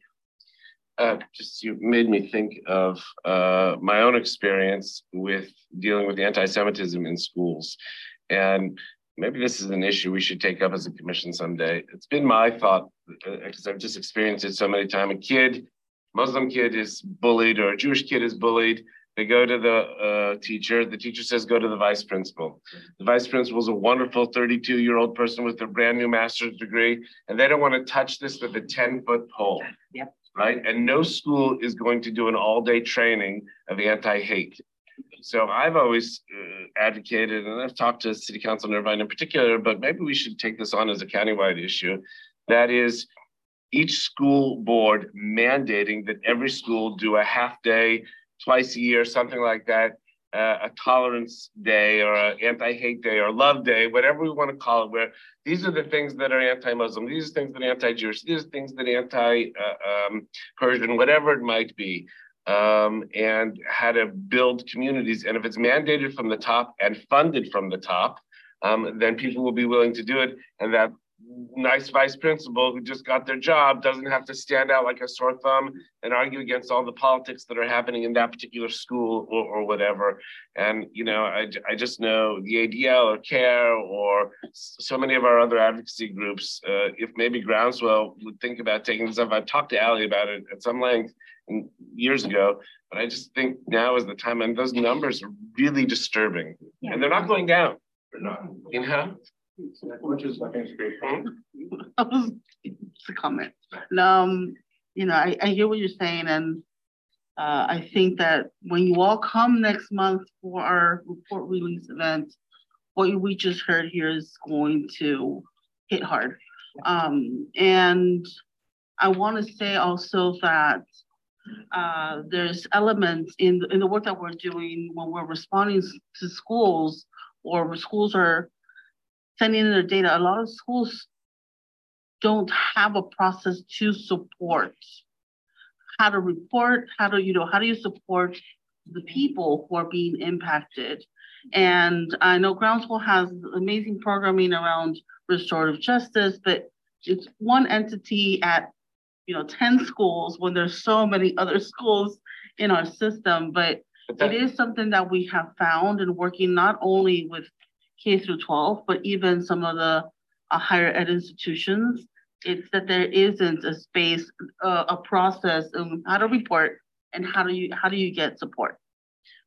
Uh, just you made me think of uh, my own experience with dealing with anti-Semitism in schools. And maybe this is an issue we should take up as a commission someday. It's been my thought, because I've just experienced it so many times. A kid, Muslim kid is bullied, or a Jewish kid is bullied. They go to the uh, teacher. The teacher says, go to the vice principal. The vice principal is a wonderful thirty-two-year-old person with a brand new master's degree, and they don't want to touch this with a ten-foot pole. Yep. Right? And no school is going to do an all-day training of anti-hate. So I've always uh, advocated, and I've talked to City Council in Irvine in particular, but maybe we should take this on as a countywide issue. That is, each school board mandating that every school do a half day, twice a year, something like that, uh, a tolerance day or an anti-hate day or love day, whatever we want to call it, where these are the things that are anti-Muslim, these are things that are anti-Jewish, these are things that are anti-Persian, uh, um, whatever it might be, um, and how to build communities. And if it's mandated from the top and funded from the top, um, then people will be willing to do it. And that nice vice principal who just got their job doesn't have to stand out like a sore thumb and argue against all the politics that are happening in that particular school or, or whatever. And, you know, I, I just know the A D L or CARE or so many of our other advocacy groups, uh, if maybe Groundswell would think about taking this up. I've talked to Allie about it at some length years ago, but I just think now is the time, and those numbers are really disturbing. Yeah. And they're not going down. They're not, you know? Which is, I think, it's a great point. It's a comment. Um, you know, I, I hear what you're saying, and uh, I think that when you all come next month for our report release event, what we just heard here is going to hit hard. Um, and I want to say also that uh, there's elements in the, in the work that we're doing when we're responding to schools, or schools are sending in their data. A lot of schools don't have a process to support how to report, how to, you know, how do you support the people who are being impacted. And I know Groundswell has amazing programming around restorative justice, but it's one entity at, you know, ten schools when there's so many other schools in our system. But it is something that we have found in working not only with K through twelve, but even some of the uh, higher ed institutions. It's that there isn't a space, uh, a process of how to report and how do you how do you get support.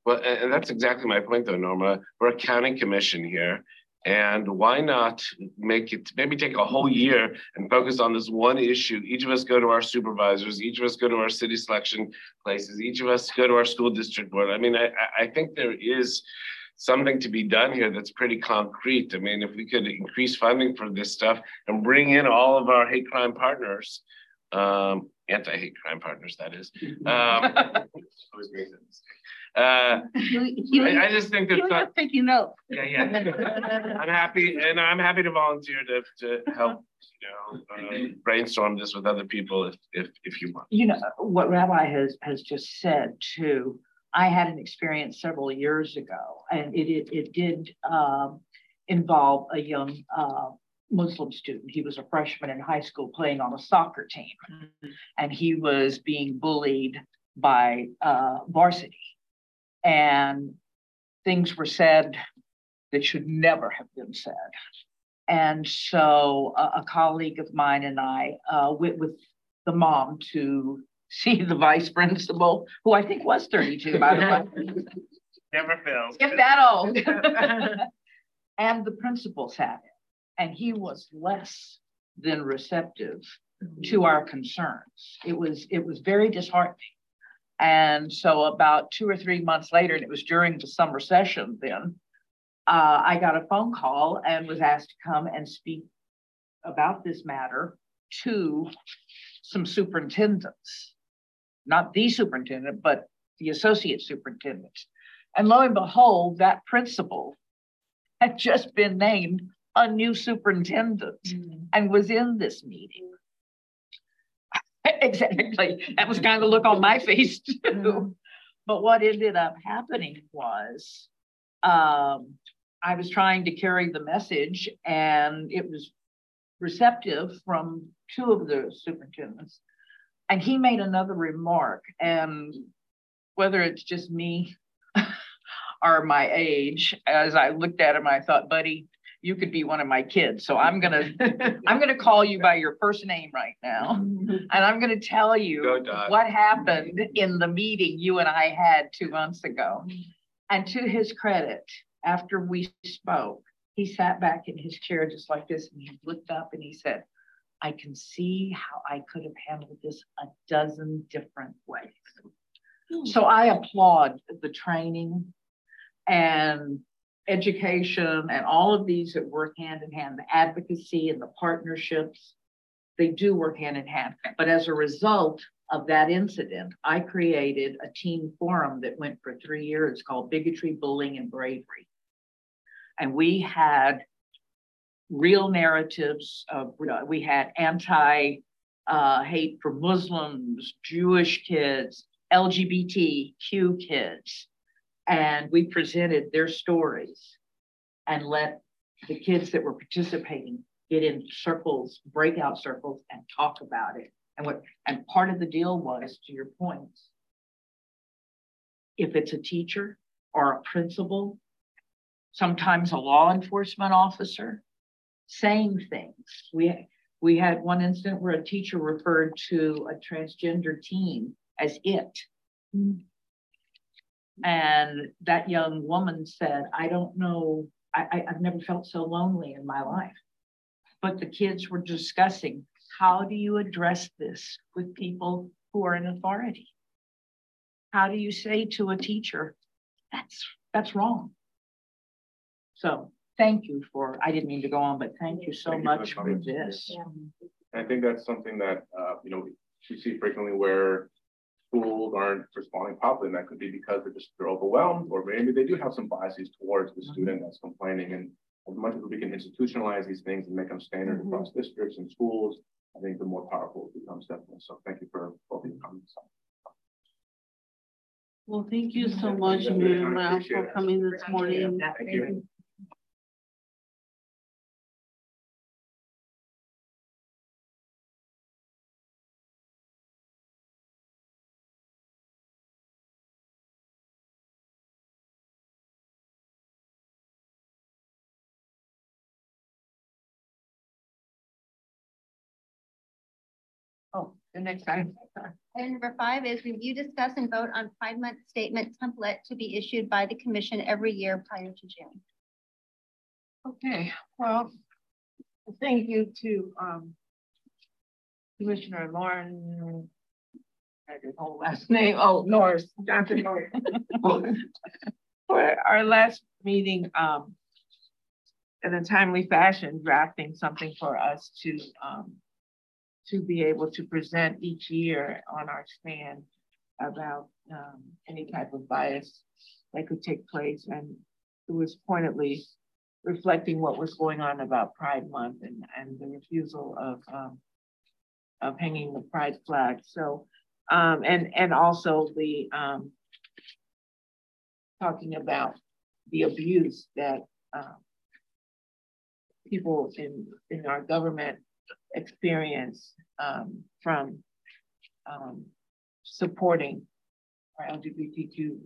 Well, and, and that's exactly my point though, Norma. We're a county commission here. And why not make it, maybe take a whole year and focus on this one issue? Each of us go to our supervisors, each of us go to our city selection places, each of us go to our school district board. I mean, I, I think there is something to be done here that's pretty concrete. I mean, if we could increase funding for this stuff and bring in all of our hate crime partners, um, anti-hate crime partners, that is. Um, always makes that mistake. Uh, I, I just think that's not taking notes. Yeah, yeah. I'm happy, and I'm happy to volunteer to to help, you know, uh, brainstorm this with other people if if if you want. You know what Rabbi has has just said too. I had an experience several years ago, and it it, it did um, involve a young uh, Muslim student. He was a freshman in high school playing on a soccer team, mm-hmm. and he was being bullied by uh, varsity. And things were said that should never have been said. And so a, a colleague of mine and I uh, went with the mom to see the vice principal, who I think was thirty-two, by the way. Never fails. If that old. And the principal sat in, and he was less than receptive mm-hmm. to our concerns. It was, it was very disheartening. And so about two or three months later, and it was during the summer session then, uh, I got a phone call and was asked to come and speak about this matter to some superintendents, not the superintendent, but the associate superintendent. And lo and behold, that principal had just been named a new superintendent mm-hmm. and was in this meeting. Exactly. That was kind of the look on my face too. Mm-hmm. But what ended up happening was um, I was trying to carry the message, and it was receptive from two of the superintendents. And he made another remark, and whether it's just me or my age, as I looked at him, I thought, buddy, you could be one of my kids. So I'm gonna, I'm gonna call you by your first name right now. And I'm gonna tell you what happened in the meeting you and I had two months ago. And to his credit, after we spoke, he sat back in his chair just like this, and he looked up and he said, I can see how I could have handled this a dozen different ways. So I applaud the training and education and all of these that work hand in hand, the advocacy and the partnerships, they do work hand in hand. But as a result of that incident, I created a team forum that went for three years called Bigotry, Bullying, and Bravery. And we had real narratives. Of, we had anti uh, hate for Muslims, Jewish kids, L G B T Q kids. And we presented their stories and let the kids that were participating get in circles, breakout circles, and talk about it. And what and part of the deal was, to your point, if it's a teacher or a principal, sometimes a law enforcement officer, saying things. We, we had one incident where a teacher referred to a transgender teen as it. Mm-hmm. And that young woman said, I don't know, I, I, I've never felt so lonely in my life. But the kids were discussing, how do you address this with people who are in authority? How do you say to a teacher, that's, that's wrong? So thank you for, I didn't mean to go on, but thank you so thank much you for, for this. Yeah. I think that's something that, uh, you know, we see frequently where schools aren't responding properly, and that could be because they're just they're overwhelmed, or maybe they do have some biases towards the mm-hmm. student that's complaining. And as much as we can institutionalize these things and make them standard mm-hmm. across districts and schools, I think the more powerful it becomes, definitely. So thank you for both of your comments. Well, thank you so much, Miriam, for coming this morning. Thank you. Oh, the next item. Item number five is review, discuss, and vote on Pride Month statement template to be issued by the commission every year prior to June. Okay, well, thank you to um, Commissioner Lauren, I had his whole last name, oh, Norris, Johnson Norris. For our last meeting, um, in a timely fashion, drafting something for us to um, to be able to present each year on our stand about um, any type of bias that could take place. And it was pointedly reflecting what was going on about Pride Month and, and the refusal of, um, of hanging the Pride flag. So, um, and, and also the um, talking about the abuse that um, people in, in our government experience um, from um, supporting our L G B T Q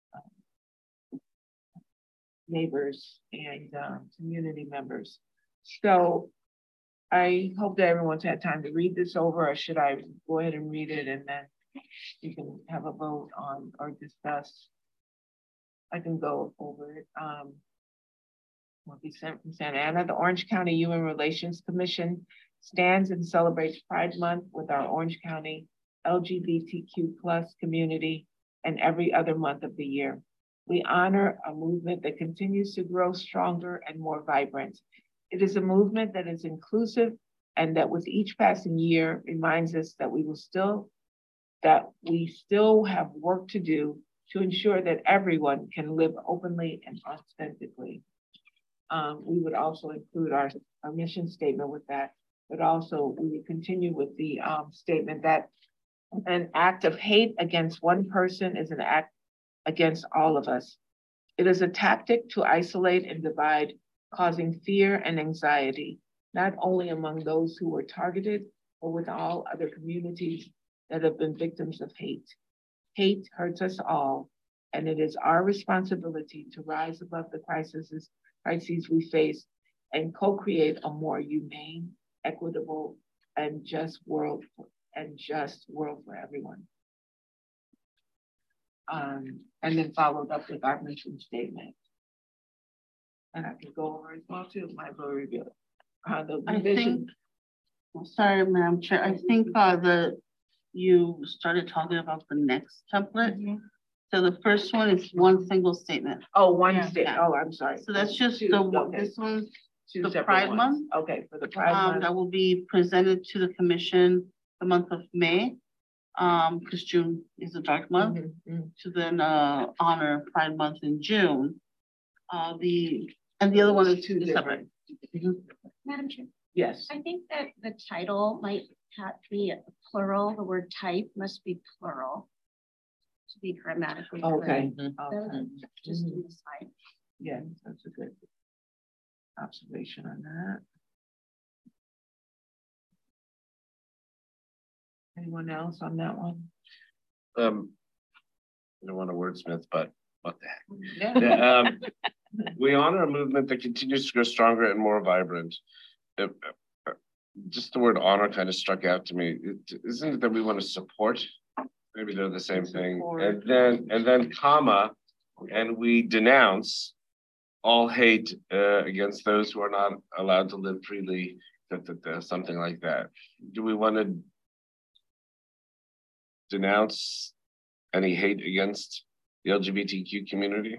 um, neighbors and um, community members. So I hope that everyone's had time to read this over, or should I go ahead and read it and then you can have a vote on or discuss? I can go over it. Um, will be sent from Santa Ana. The Orange County Human Relations Commission stands and celebrates Pride Month with our Orange County L G B T Q plus community and every other month of the year. We honor a movement that continues to grow stronger and more vibrant. It is a movement that is inclusive and that with each passing year reminds us that we will still, that we still have work to do to ensure that everyone can live openly and authentically. Um, we would also include our, our mission statement with that, but also we would continue with the um, statement that an act of hate against one person is an act against all of us. It is a tactic to isolate and divide, causing fear and anxiety, not only among those who were targeted, but with all other communities that have been victims of hate. Hate hurts us all, and it is our responsibility to rise above the crises, crises we face and co-create a more humane, equitable, and just world and just world for everyone. Um, and then followed up with our mission statement. And I can go over as well too, my vote review. Uh, the I think, sorry, Madam Chair, I think uh, the you started talking about the next template. Mm-hmm. So the first one is one single statement. Oh, one yeah. statement. Oh, I'm sorry. So that's just Two, the okay. This one's Two the Pride ones. Month. Okay, for the Pride um, Month. That will be presented to the commission the month of May, um, because June is a dark month. Mm-hmm, mm-hmm. To then uh, honor Pride Month in June. Uh, the and the other one is two different. Mm-hmm. Madam Chair. Yes. I think that the title might have be a plural. The word type must be plural to be grammatically okay. correct. Mm-hmm. Okay. Just mm-hmm. decide. Yeah, that's a good observation on that. Anyone else on that one? Um, I don't want to wordsmith, but what the heck? Yeah. yeah, um, we honor a movement that continues to grow stronger and more vibrant. Uh, uh, just the word honor kind of struck out to me. It, isn't it that we want to support? Maybe they're the same thing. And then, and then comma, and we denounce all hate uh, against those who are not allowed to live freely, that, that, that, something like that. Do we want to denounce any hate against the L G B T Q community?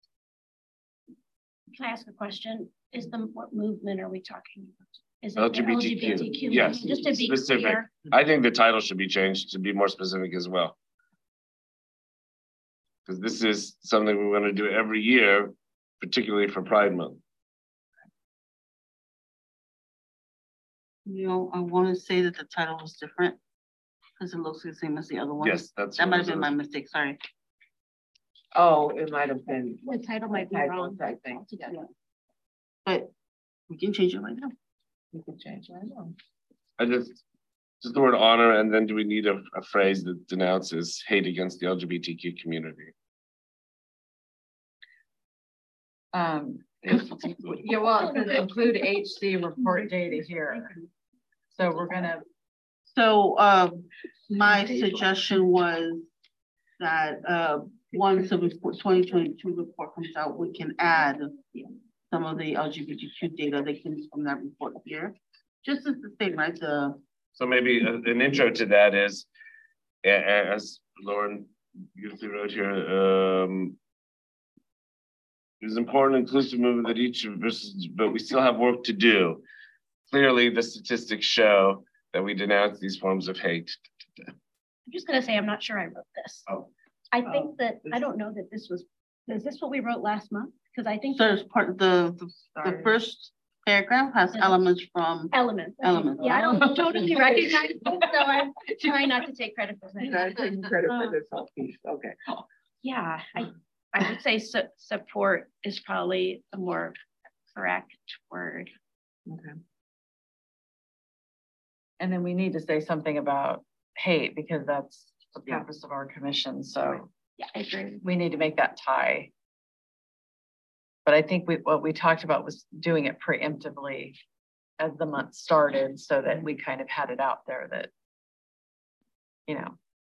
Can I ask a question? Is the, what movement are we talking about? Is it L G B T Q? L G B T Q yes, just to be specific. Clear. I think the title should be changed to be more specific as well. Because this is something we want to do every year, particularly for Pride Month. You know, I want to say that the title was different because it looks the same as the other one. Yes, that's that might have been my mistake. Sorry. Oh, it might have been. The title might be wrong. I think. Yeah. But we can change it right now. We can change it right now. I just, just the word honor, and then do we need a, a phrase that denounces hate against the L G B T Q community? Um, yeah, well, to include H C report data here. So we're gonna So um, my suggestion was that uh, once the twenty twenty-two report comes out, we can add some of the L G B T Q data that comes from that report here. Just as the thing, right? The So maybe a, an intro to that is, as Lauren beautifully wrote here, um, it's important inclusive movement that each of us, but we still have work to do. Clearly, the statistics show that we denounce these forms of hate. I'm just gonna say, I'm not sure I wrote this. Oh. I think that, I don't know that this was, is this what we wrote last month? Because I think. so it's part of the, the, the first paragraph has Yeah. elements from Elements. Elements. Yeah, I don't totally recognize it, so I'm trying not to take credit for You're not taking credit for Um, this whole piece, okay. Yeah, I, I would say su support is probably a more correct word. Okay. And then we need to say something about hate because that's the Yeah. purpose of our commission. So Yeah, I agree. we need to make that tie. But I think we, what we talked about was doing it preemptively as the month started so that we kind of had it out there that, you know.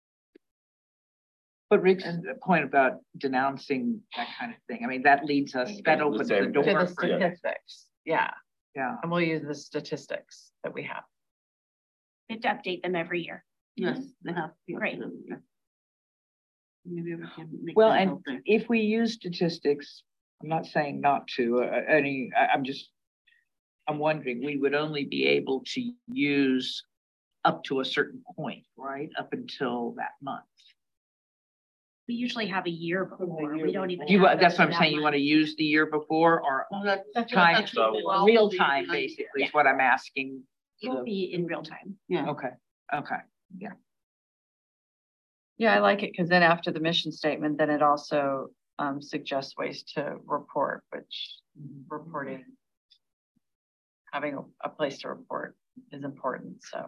But Rick's point about denouncing that kind of thing, I mean, that leads us, that opens the same door. To the for- statistics, yeah. Yeah. And we'll use the statistics that we have. We have to update them every year. yes, they have. to be Great. updated, yeah. Maybe we can make Well, that and something. if we use statistics, I'm not saying not to, uh, any, I, I'm just, I'm wondering, we would only be able to use up to a certain point, right? Up until that month. We usually have a year before. We don't even. You, have that's them what I'm for saying, that you month. want to use the year before or Well, that's- That's what- time, that's what we'll all real do. time, basically, is what I'm asking. It will be in real time. Yeah. Okay, okay, yeah. Yeah, I like it because then after the mission statement, then it also um, suggests ways to report, which reporting, having a, a place to report is important. So.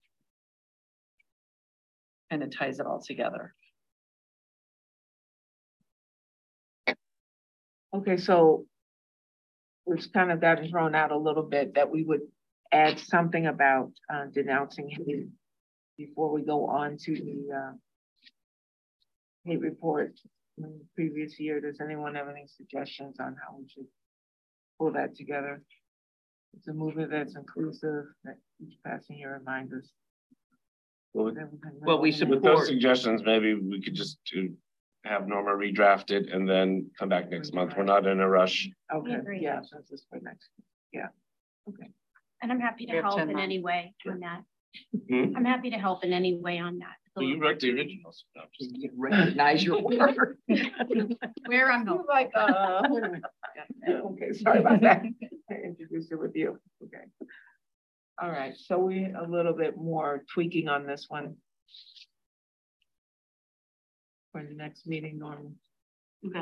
And it ties it all together. Okay, so we've kind of gotten thrown out a little bit that we would add something about uh, denouncing hate before we go on to the uh, hate report in the previous year. Does anyone have any suggestions on how we should pull that together? It's a movement that's inclusive, that each passing year reminds us. Well, Well, we with support. those suggestions, maybe we could just do, have Norma redraft it and then come back next month. We're not in a rush. Okay, agree. yeah, so this is for next, yeah, okay. And I'm happy We to have help ten in months. any way on that. Hmm? I'm happy to help in any way on that. Well, you wrote the originals. No, I'm just- You recognize your work. Where I'm You're helping. like, uh. Okay, sorry about that. I introduced it with you, okay. All right, so we, a little bit more tweaking on this one. For the next meeting, Norman. Okay.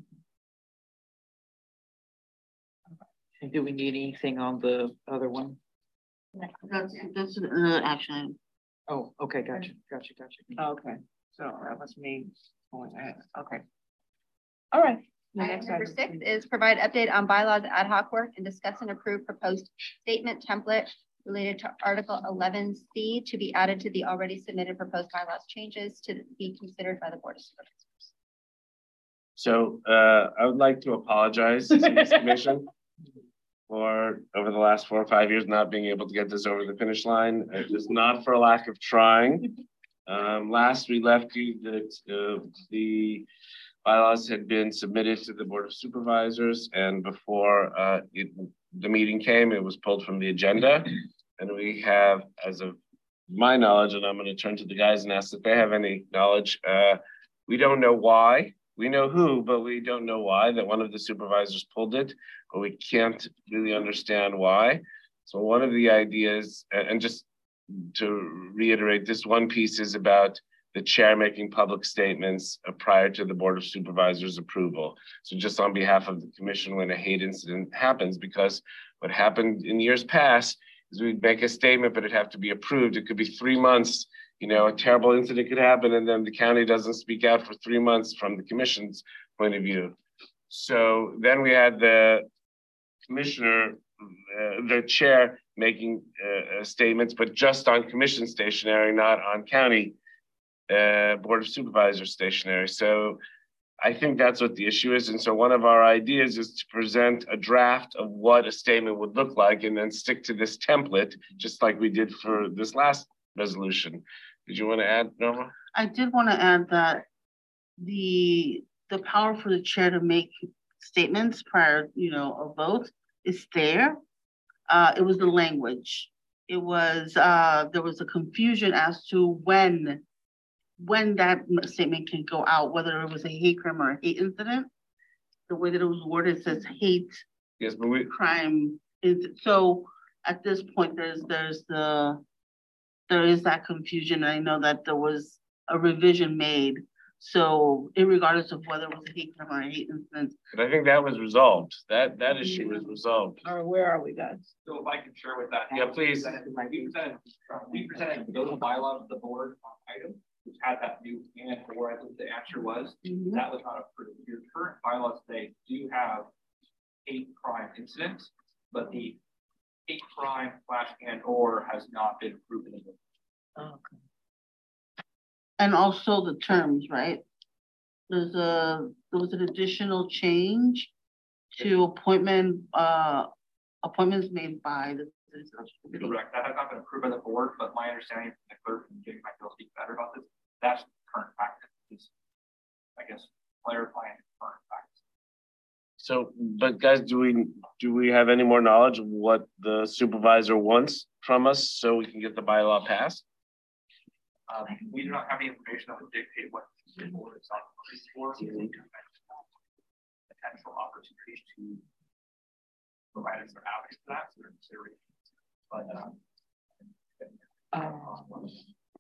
And do we need anything on the other one? That's, that's another action item. Oh, okay, gotcha, gotcha, gotcha. Okay, so that was me going ahead, okay. All right. The Item next number item, six please. is provide update on bylaws ad hoc work and discuss and approve proposed statement template related to Article eleven C to be added to the already submitted proposed bylaws changes to be considered by the Board of Supervisors. So uh, I would like to apologize to this commission for over the last four or five years not being able to get this over the finish line. It was not for a lack of trying. Um, last we left you that uh, the bylaws had been submitted to the Board of Supervisors, and before uh, it, the meeting came, it was pulled from the agenda. And we have, as of my knowledge, and I'm going to turn to the guys and ask if they have any knowledge. Uh, we don't know why. We know who, but we don't know why that one of the supervisors pulled it, but we can't really understand why. So one of the ideas, and just to reiterate, this one piece is about the chair making public statements prior to the Board of Supervisors approval. So just on behalf of the commission when a hate incident happens, because what happened in years past is we'd make a statement, but it'd have to be approved. It could be three months. You know, a terrible incident could happen and then the county doesn't speak out for three months from the commission's point of view. So then we had the commissioner, uh, the chair making uh, statements, but just on commission stationery, not on county uh, Board of Supervisors stationery. So I think that's what the issue is. And so one of our ideas is to present a draft of what a statement would look like and then stick to this template, just like we did for this last resolution. Did you want to add, Norma? I did want to add that the the power for the chair to make statements prior, you know, a vote is there. Uh, it was the language. It was, uh, there was a confusion as to when when that statement can go out, whether it was a hate crime or a hate incident. The way that it was worded says hate yes, but we crime. Is so at this point there's there's the there is that confusion. And I know that there was a revision made. So regardless of whether it was a hate crime or a hate incident. But I think that was resolved. That that issue was resolved. Or where are we, guys? So if I can share with that. Yeah, please. We presented, we presented those bylaws of the board on item, which had that new and or I think the answer was, Mm-hmm. that was not approved. Your current bylaws today do have hate crime incidents, but the hate crime slash and or has not been proven. Okay. And also the terms, right? There's a, there was an additional change to appointment, uh, appointments made by the city selection committee. Correct. That has not been approved by the board, but my understanding from the clerk and getting my bill speak better about this, that's current practice. Is, I guess, clarifying current practice. So, but guys, do we do we have any more knowledge of what the supervisor wants from us so we can get the bylaw passed? Um, we do not have any information that would dictate what the board is on for. Potential opportunities to provide us their avenues for that, so they're considering. But um,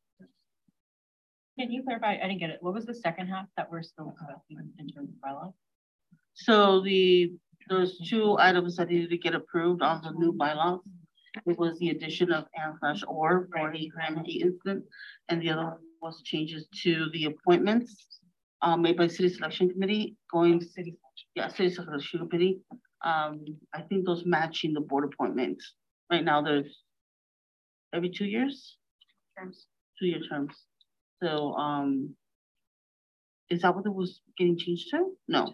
can you clarify? I didn't get it. What was the second half that we're still discussing in terms of bylaw? So the, there's two items that needed to get approved on the new bylaws. It was the addition of and slash or for hate crime hate incident, and the other was changes to the appointments um, made by city selection committee going city, yeah, city selection committee. Um, I think those matching the board appointments. Right now, there's every two years, Terms. two year terms. So, um, is that what it was getting changed to? No.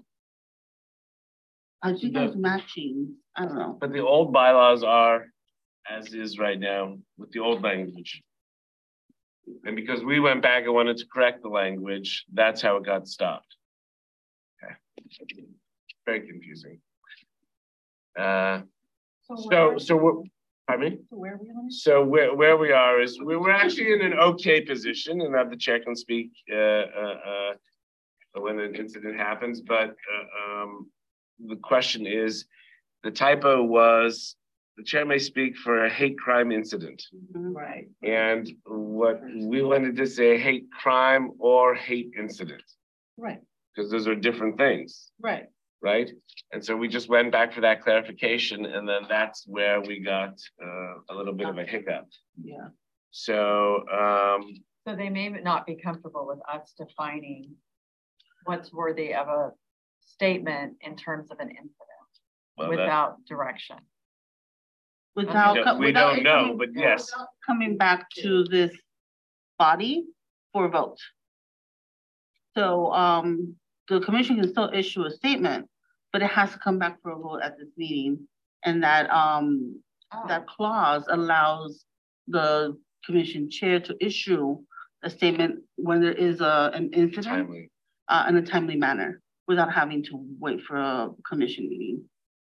I think it was matching. I don't know. But the old bylaws are as is right now with the old language. And because we went back and wanted to correct the language, that's how it got stopped. Okay. Very confusing. Uh, so, so we're, pardon me? So where are we on it? So where, where we are is we we're actually in an okay position, and that the chair can speak uh, uh, uh, when an incident happens. But uh, um, the question is, the typo was, the chair may speak for a hate crime incident. Right. And what we wanted to say, hate crime or hate incident. Right. Because those are different things. Right. Right. And so we just went back for that clarification, and then that's where we got uh, a little bit of a hiccup. Yeah. So, um, So they may not be comfortable with us defining what's worthy of a statement in terms of an incident well, without that, direction. Without, we don't, we without don't know, coming, but yes. Coming back to this body for a vote. So um, the commission can still issue a statement, but it has to come back for a vote at this meeting. And that um, oh. that clause allows the commission chair to issue a statement when there is a, an incident uh, in a timely manner without having to wait for a commission meeting.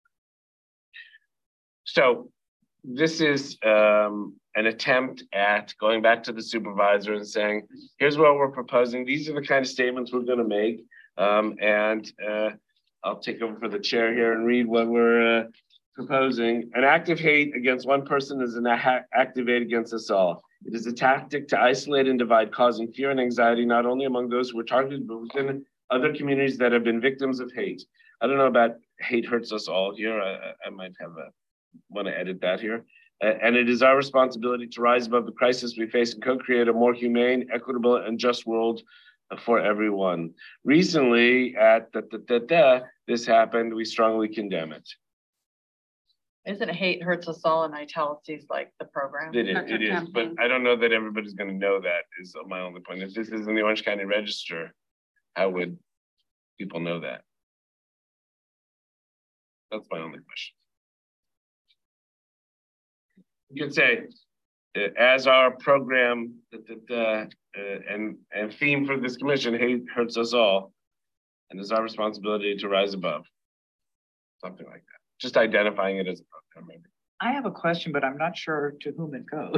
So this is um, an attempt at going back to the supervisor and saying, here's what we're proposing. These are the kind of statements we're going to make. Um, and uh, I'll take over for the chair here and read what we're uh, proposing. An act of hate against one person is an act of hate against us all. It is a tactic to isolate and divide, causing fear and anxiety, not only among those who are targeted, but within other communities that have been victims of hate. I don't know about hate hurts us all here. I, I might have a want to edit that here. Uh, and it is our responsibility to rise above the crisis we face and co-create a more humane, equitable, and just world for everyone. Recently, at da, da, da, da, this happened, we strongly condemn it. Isn't Hate Hurts Us All in italics like the program? It is, That's our it is, but campaign. I don't know that everybody's gonna know that is my only point. If this is in the Orange County Register, how would people know that? That's my only question. You could say, uh, as our program uh, uh, and, and theme for this commission, hate hurts us all, and it's our responsibility to rise above. Something like that. Just identifying it as a program, maybe. I have a question, but I'm not sure to whom it goes.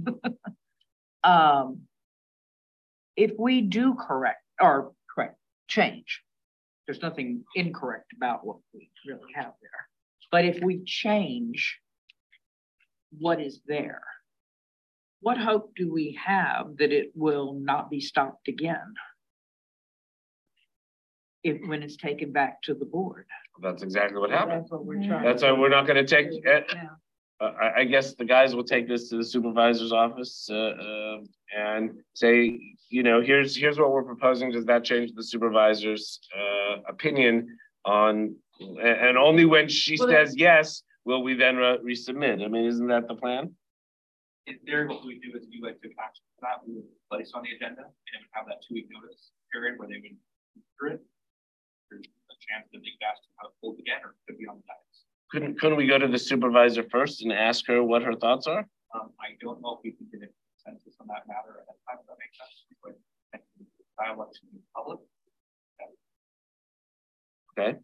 um, if we do correct or correct change, there's nothing incorrect about what we really have there. But if we change what is there, what hope do we have that it will not be stopped again if when it's taken back to the board? That's exactly what happened. That's what we're trying. That's why we're not going to take. Uh, uh, I, I guess the guys will take this to the supervisor's office uh, uh, and say, you know, here's here's what we're proposing. Does that change the supervisor's uh, opinion on? And, and only when she well, says yes, will we then re resubmit? I mean, isn't that the plan? In theory, what we do is you like to action for that, we would place on the agenda and have that two week notice period where they would consider it. There's a chance that they ask to have pulled again or could be on the diets. Couldn't couldn't we go to the supervisor first and ask her what her thoughts are? Um, I don't know if we can get a consensus on that matter at that time, if that makes sense. But dialogue to the public. Okay.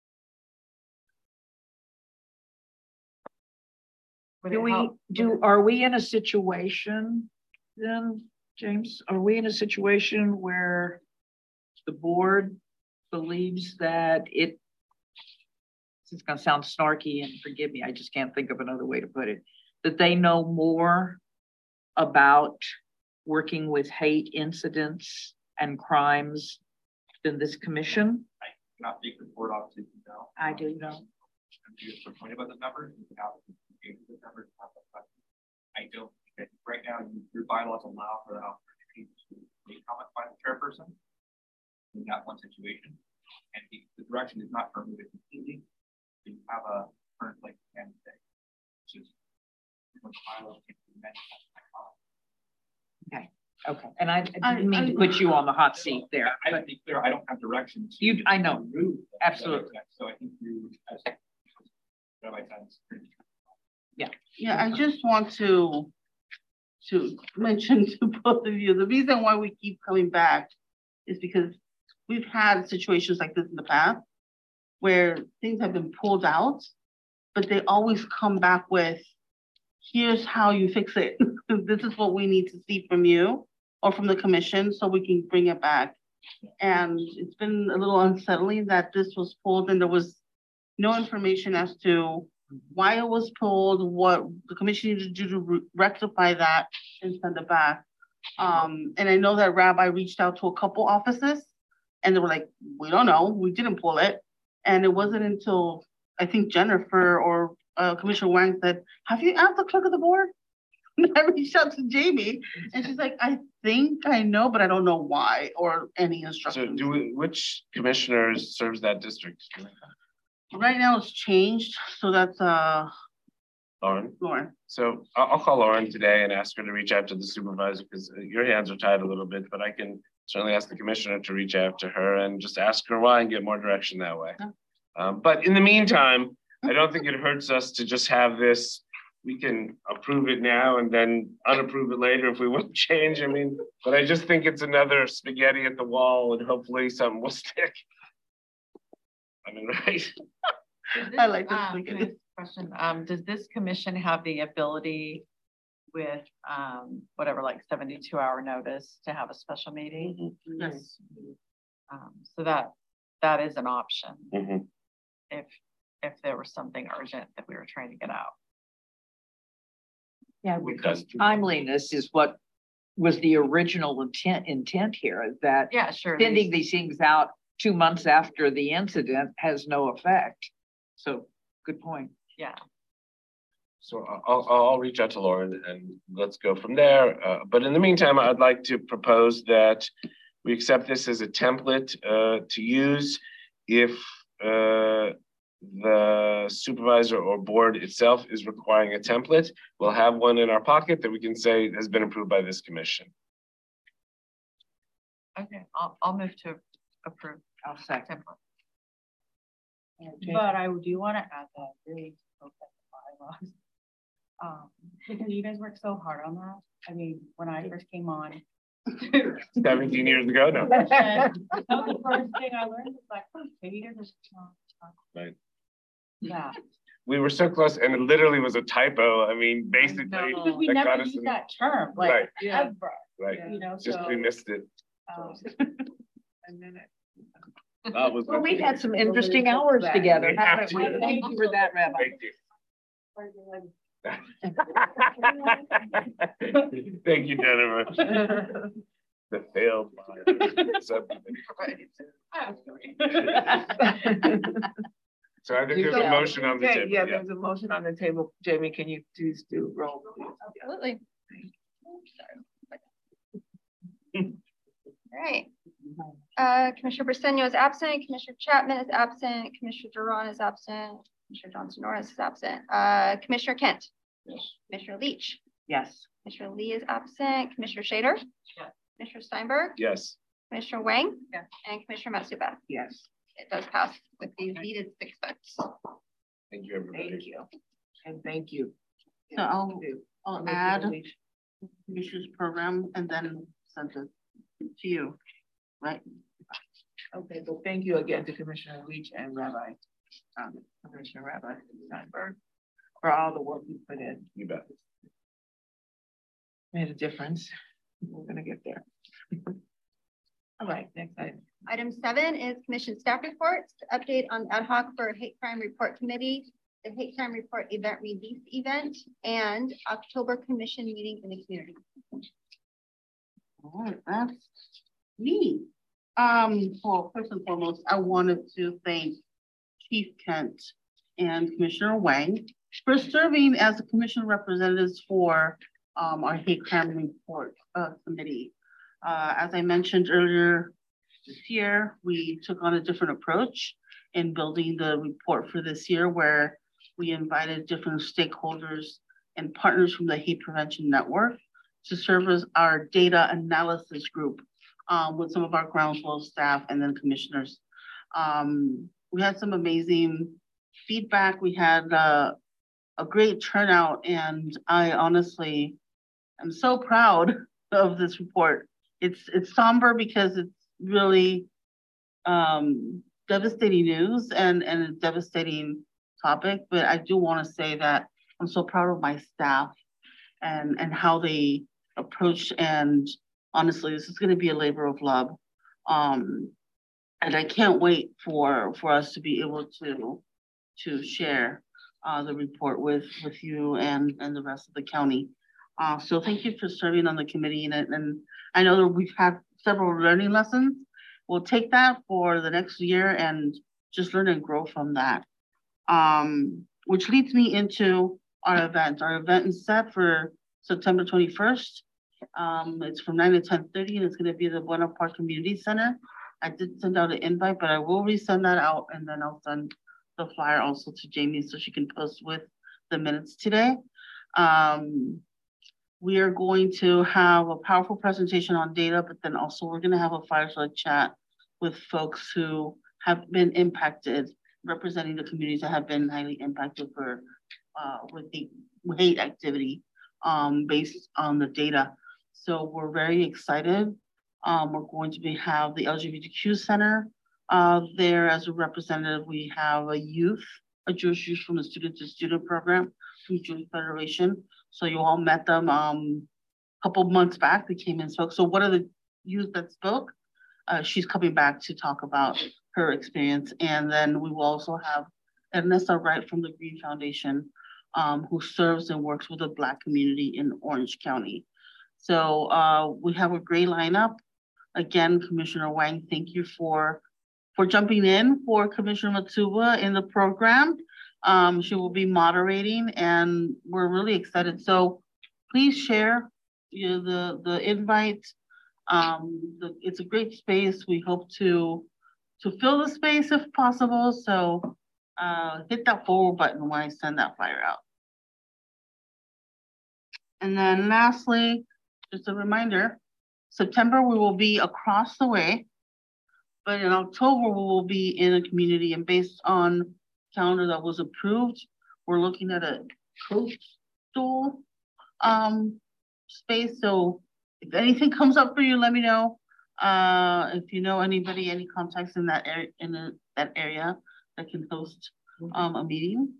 Do we do, are we in a situation then, James, are we in a situation where the board believes that it, it's gonna sound snarky and forgive me, I just can't think of another way to put it, that they know more about working with hate incidents and crimes than this commission? I cannot speak for the board, obviously, no. I do know. I'm just complaining about the numbers. You can have the numbers. I don't, right now, your bylaws allow for the opportunity to make comment by the chairperson in that one situation. And the, the direction is not for moving completely. You have a current like candidate, which is when the bylaws can be mentioned. Okay, okay. And I, I didn't mean I, to put you on the hot seat there. I have to be clear, I don't have direction to you I know. Remove absolutely. So I think you as my sense. Yeah. Yeah, I just want to to mention to both of you, the reason why we keep coming back is because we've had situations like this in the past where things have been pulled out, but they always come back with, here's how you fix it. This is what we need to see from you or from the commission so we can bring it back. And it's been a little unsettling that this was pulled and there was no information as to why it was pulled, what the commission needed to do to re rectify that and send it back. Um, and I know that Rabbi reached out to a couple offices and they were like, we don't know, we didn't pull it. And it wasn't until I think Jennifer or uh, Commissioner Wang said, have you asked the clerk of the board? And I reached out to Jamie and she's like, I think I know, but I don't know why or any instructions. So do we, which commissioner serves that district? Right now it's changed, so that's uh Lauren. Lauren. So I'll call Lauren today and ask her to reach out to the supervisor because your hands are tied a little bit, but I can certainly ask the commissioner to reach out to her and just ask her why and get more direction that way. Yeah. Um, but in the meantime, I don't think it hurts us to just have this. We can approve it now and then unapprove it later if we want to change. I mean, but I just think it's another spaghetti at the wall and hopefully something will stick. I mean, right? This, I like this. um, question. Um, does this commission have the ability with um, whatever, like seventy-two hour notice to have a special meeting? Mm-hmm. Yes. Um, so that that is an option mm-hmm. if if there was something urgent that we were trying to get out. Yeah, because timeliness is what was the original intent intent here, that yeah, sure. sending these things out two months after the incident has no effect. So good point. Yeah. So I'll, I'll reach out to Lauren and let's go from there. Uh, but in the meantime, I'd like to propose that we accept this as a template uh, to use if uh, the supervisor or board itself is requiring a template, we'll have one in our pocket that we can say has been approved by this commission. Okay, I'll, I'll move to approve. I'll second. But I do want to add that really hope that the bylaws, um, because you guys worked so hard on that. I mean, when I first came on, seventeen years ago, no. that was the first thing I learned. It's like, oh, maybe there's right. Yeah. We were so close, and it literally was a typo. I mean, basically, Because we that never got us used in- that term, like Right. Yeah. ever. right. You know, Just so we missed it. um, And then it. That was. Well, we've had some interesting hours together. We have to. Thank you for that, Rabbi. Thank you. Thank you, Jennifer. The failed subcommittee. So I think there's a motion on the Okay, table. yeah, Yeah. there's a motion on the table. Jamie, can you please do roll, please? Absolutely. All right. Uh, Commissioner Briceño is absent. Commissioner Chapman is absent. Commissioner Duran is absent. Commissioner Johnson Norris is absent. Uh, Commissioner Kent. Yes. Commissioner Leach. Yes. Commissioner Lee is absent. Commissioner Shader. Yes. Commissioner Steinberg. Yes. Commissioner Wang. Yes. And Commissioner Matsuba. Yes. It does pass with the needed six votes. Thank you, everybody. Thank you. And thank you. So I'll, I'll add Commissioner's program and then send it to you, right? Okay, so thank you again to Commissioner Leach and Rabbi, um, Commissioner Rabbi Steinberg for all the work you put in. You bet. Made a difference. We're gonna get there. All right, next item. Item seven is commission staff reports, update on ad hoc for hate crime report committee, the hate crime report event release event, and October commission meeting in the community. All right, that's me. Um, well, first and foremost, I wanted to thank Chief Kent and Commissioner Wang for serving as the commission representatives for um, our hate crime report uh, committee. Uh, as I mentioned earlier this year, we took on a different approach in building the report for this year, where we invited different stakeholders and partners from the Hate Prevention Network to serve as our data analysis group um, with some of our groundswell staff and then commissioners. Um, we had some amazing feedback. We had uh, a great turnout, and I honestly am so proud of this report. It's, it's somber because it's really um, devastating news and, and a devastating topic, but I do want to say that I'm so proud of my staff and, and how they approach, and honestly, this is going to be a labor of love. Um, and I can't wait for, for us to be able to, to share uh, the report with, with you and, and the rest of the county. Uh, so thank you for serving on the committee, and, and I know that we've had several learning lessons. We'll take that for the next year and just learn and grow from that. Um, which leads me into our event. Our event is set for September twenty-first. Um, it's from nine to ten thirty, and it's going to be at the Buena Park Community Center. I did send out an invite, but I will resend that out, and then I'll send the flyer also to Jamie so she can post with the minutes today. Um, we are going to have a powerful presentation on data, but then also we're going to have a fireside chat with folks who have been impacted, representing the communities that have been highly impacted for uh, with hate, hate activity um, based on the data. So we're very excited. Um, we're going to be have the L G B T Q Center uh, there as a representative. We have a youth, a Jewish youth from the Student to Student program from Jewish Federation. So you all met them um, a couple of months back. They came and spoke. So one of the youth that spoke, uh, she's coming back to talk about her experience. And then we will also have Ernesto Wright from the Green Foundation, um, who serves and works with the Black community in Orange County. So uh, we have a great lineup. Again, Commissioner Wang, thank you for, for jumping in for Commissioner Matsuba in the program. Um, she will be moderating, and we're really excited. So please share you know, the, the invite. Um, the, it's a great space. We hope to, to fill the space if possible. So uh, hit that forward button when I send that flyer out. And then lastly, just a reminder, September we will be across the way, but in October we will be in a community, and based on calendar that was approved, we're looking at a coastal um, space. So if anything comes up for you, let me know. Uh, if you know anybody, any contacts in that area, in a, that area that can host um, a meeting.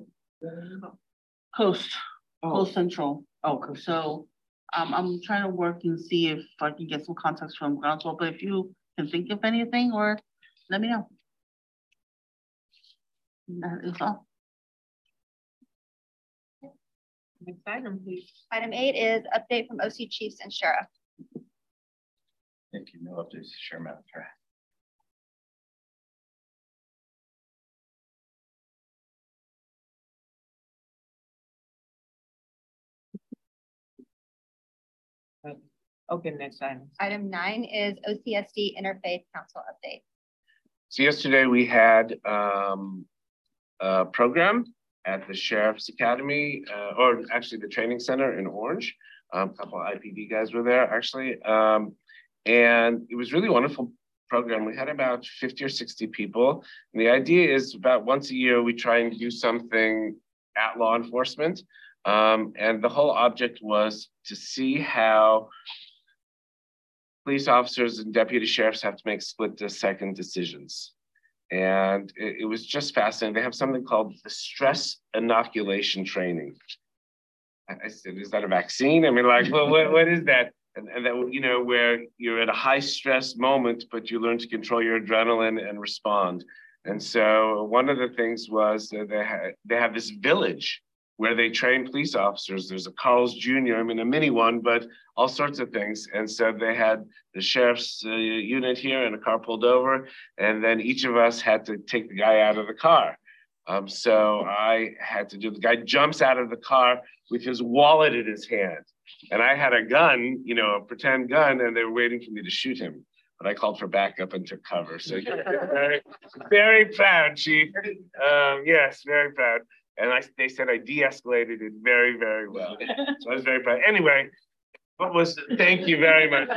Coast, oh. Coast Central. Oh, coast. So um, I'm trying to work and see if I can get some contacts from Groundswell. But if you can think of anything, or let me know. That is all. Next item, please. Item eight is update from O C Chiefs and Sheriff. Thank you. No updates to share, Madam Chair. Okay, next item. Item nine is O C S D Interfaith Council update. So yesterday we had um, a program at the Sheriff's Academy, uh, or actually the training center in Orange. Um, a couple of I P D guys were there actually. Um, and it was really wonderful program. We had about fifty or sixty people. And the idea is about once a year, we try and do something at law enforcement. Um, and the whole object was to see how police officers and deputy sheriffs have to make split-second decisions. And it, it was just fascinating. They have something called the stress inoculation training. I, I said, is that a vaccine? I mean, like, well, what, what is that? And, and that, you know, where you're at a high stress moment, but you learn to control your adrenaline and respond. And so one of the things was that they, ha they have this village where they train police officers. There's a Carl's Junior, I mean, a mini one, but all sorts of things. And so they had the sheriff's uh, unit here, and a car pulled over, and then each of us had to take the guy out of the car. Um, so I had to do, the guy jumps out of the car with his wallet in his hand. And I had a gun, you know, a pretend gun, and they were waiting for me to shoot him. But I called for backup and took cover. So very, very proud, Chief. Um, yes, very proud. And I, they said I de-escalated it very, very well. So I was very proud. Anyway, what was, thank you very much.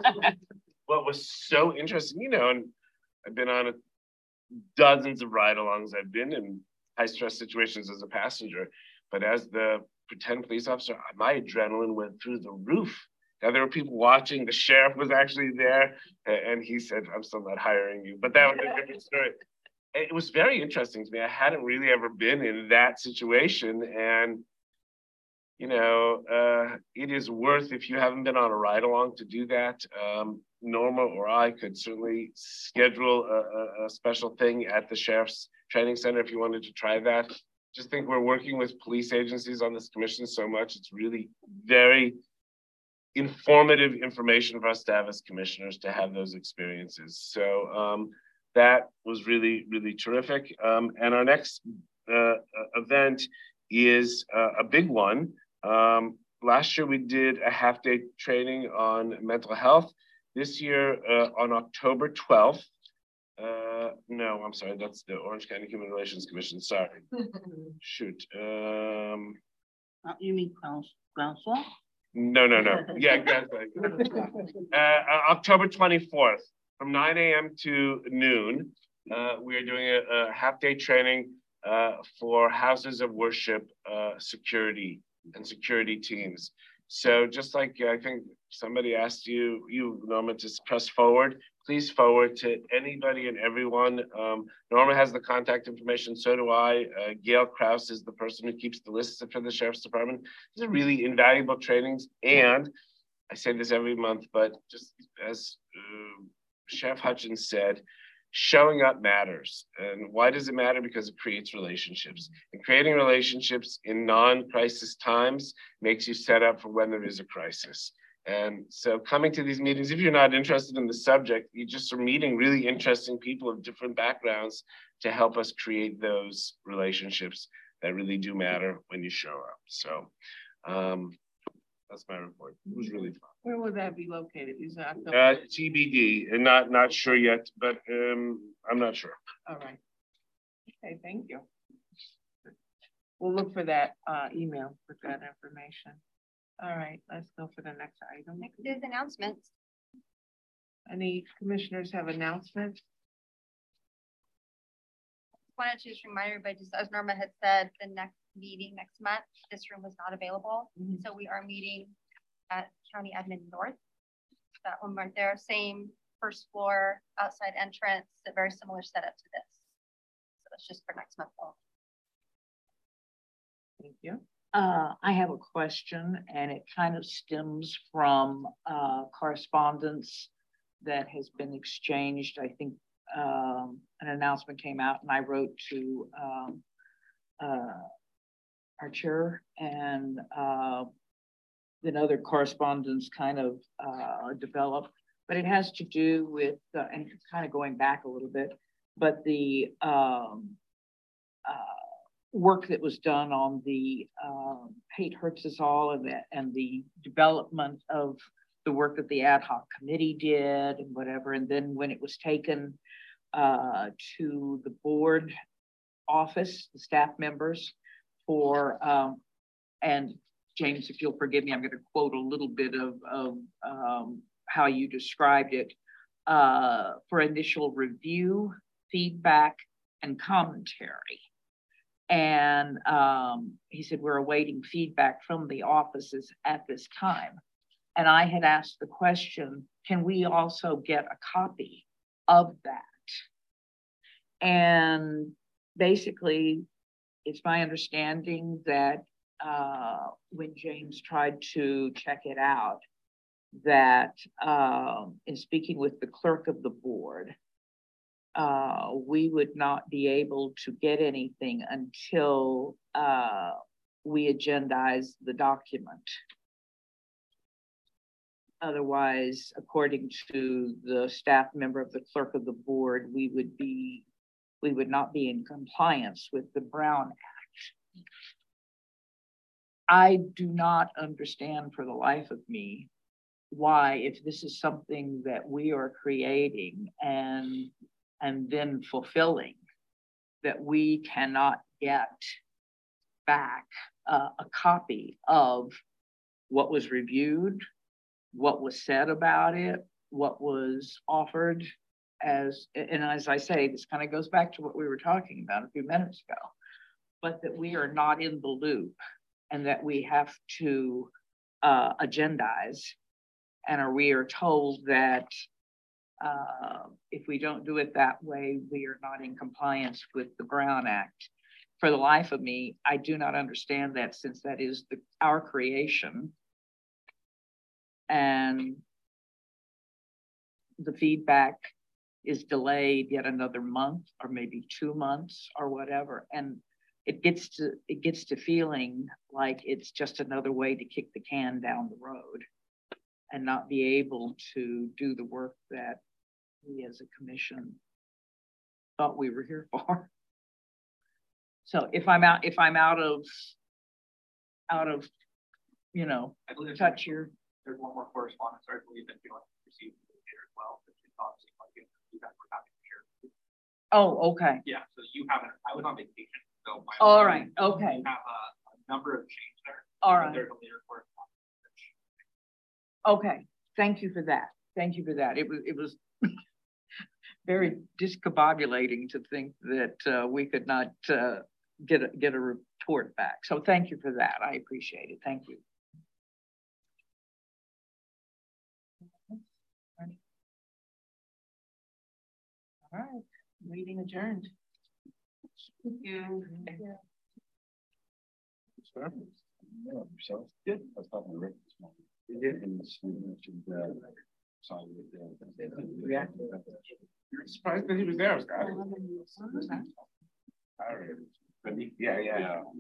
What was so interesting, you know, and I've been on a, dozens of ride-alongs. I've been in high-stress situations as a passenger, but as the pretend police officer, my adrenaline went through the roof. Now there were people watching. The sheriff was actually there, and he said, "I'm still not hiring you." But that was a different story. It was very interesting to me. I hadn't really ever been in that situation, and you know, uh, it is worth, if you haven't been on a ride-along, to do that. Um, Norma or I could certainly schedule a, a, a special thing at the Sheriff's Training Center if you wanted to try that. Just think we're working with police agencies on this commission so much. It's really very informative information for us to have as commissioners, to have those experiences. So um, that was really, really terrific. Um, and our next uh, event is uh, a big one. Um, last year we did a half day training on mental health. This year uh, on October twelfth, uh, no, I'm sorry, that's the Orange County Human Relations Commission, sorry. Shoot. Um, uh, you mean Groundswell? No, no, no. Yeah, exactly. uh, October twenty-fourth, from nine A M to noon, uh, we are doing a, a half day training uh, for houses of worship uh, security and security teams. So just like I think somebody asked you, you Norma, to press forward, please forward to anybody and everyone. Um, Norma has the contact information, so do I. Uh, Gail Krause is the person who keeps the lists for the Sheriff's Department. These are really invaluable trainings. And I say this every month, but just as uh, Chef Hutchins said, showing up matters. And why does it matter? Because it creates relationships. And creating relationships in non-crisis times makes you set up for when there is a crisis. And so coming to these meetings, if you're not interested in the subject, you just are meeting really interesting people of different backgrounds to help us create those relationships that really do matter when you show up. So um, that's my report. It was really fun. Where would that be located? Is that uh, T B D? And not not sure yet, but um, I'm not sure. All right. Okay, thank you. We'll look for that uh, email with that information. All right, let's go for the next item. Next is announcements. Any commissioners have announcements? Wanted to just remind everybody, just as Norma had said, the next meeting next month, this room was not available. Mm-hmm. So we are meeting at County Admin North. That one right there, same first floor, outside entrance, a very similar setup to this. So that's just for next month. Thank you. Uh, I have a question, and it kind of stems from uh, correspondence that has been exchanged. I think um, an announcement came out, and I wrote to um, uh, our chair, and uh, then other correspondence kind of uh, developed. But it has to do with, uh, and it's kind of going back a little bit, but the um, uh, work that was done on the um, Hate Hurts Us All, and the, and the development of the work that the ad hoc committee did and whatever. And then when it was taken uh, to the board office, the staff members for, um, and James, if you'll forgive me, I'm going to quote a little bit of, of um, how you described it, uh, for initial review, feedback, and commentary. And um, he said, we're awaiting feedback from the offices at this time. And I had asked the question, can we also get a copy of that? And basically, it's my understanding that uh, when James tried to check it out, that um, in speaking with the clerk of the board, uh, we would not be able to get anything until uh, we agendize the document. Otherwise, according to the staff member of the clerk of the board, we would be, we would not be in compliance with the Brown Act. I do not understand for the life of me why, if this is something that we are creating and and then fulfilling, that we cannot get back uh, a copy of what was reviewed, what was said about it, what was offered as, and as I say, this kind of goes back to what we were talking about a few minutes ago, but that we are not in the loop and that we have to uh, agendize, and are, we are told that uh, if we don't do it that way, we are not in compliance with the Brown Act. For the life of me, I do not understand that, since that is the, our creation, and the feedback is delayed yet another month or maybe two months or whatever. And it gets to, it gets to feeling like it's just another way to kick the can down the road and not be able to do the work that we as a commission thought we were here for. So if I'm out, if I'm out of, out of, you know, I believe touch here. There's one more correspondence I believe that we received later as well, that you thought like you guys were happy to share. Oh, okay. Yeah, so you haven't, I was on vacation, so. My All right, okay. Have a, a number of changes there. All right. There's a later correspondence. Okay, thank you for that. Thank you for that. It was, it was very discombobulating to think that uh, we could not uh, get a, get a report back. So thank you for that. I appreciate it. Thank you. All right, meeting adjourned. Yeah, yourself? Good. I was talking to Rick this morning. You did? And he mentioned, uh, sorry, yeah. You're surprised that he was there, Scott. All right. Yeah, yeah.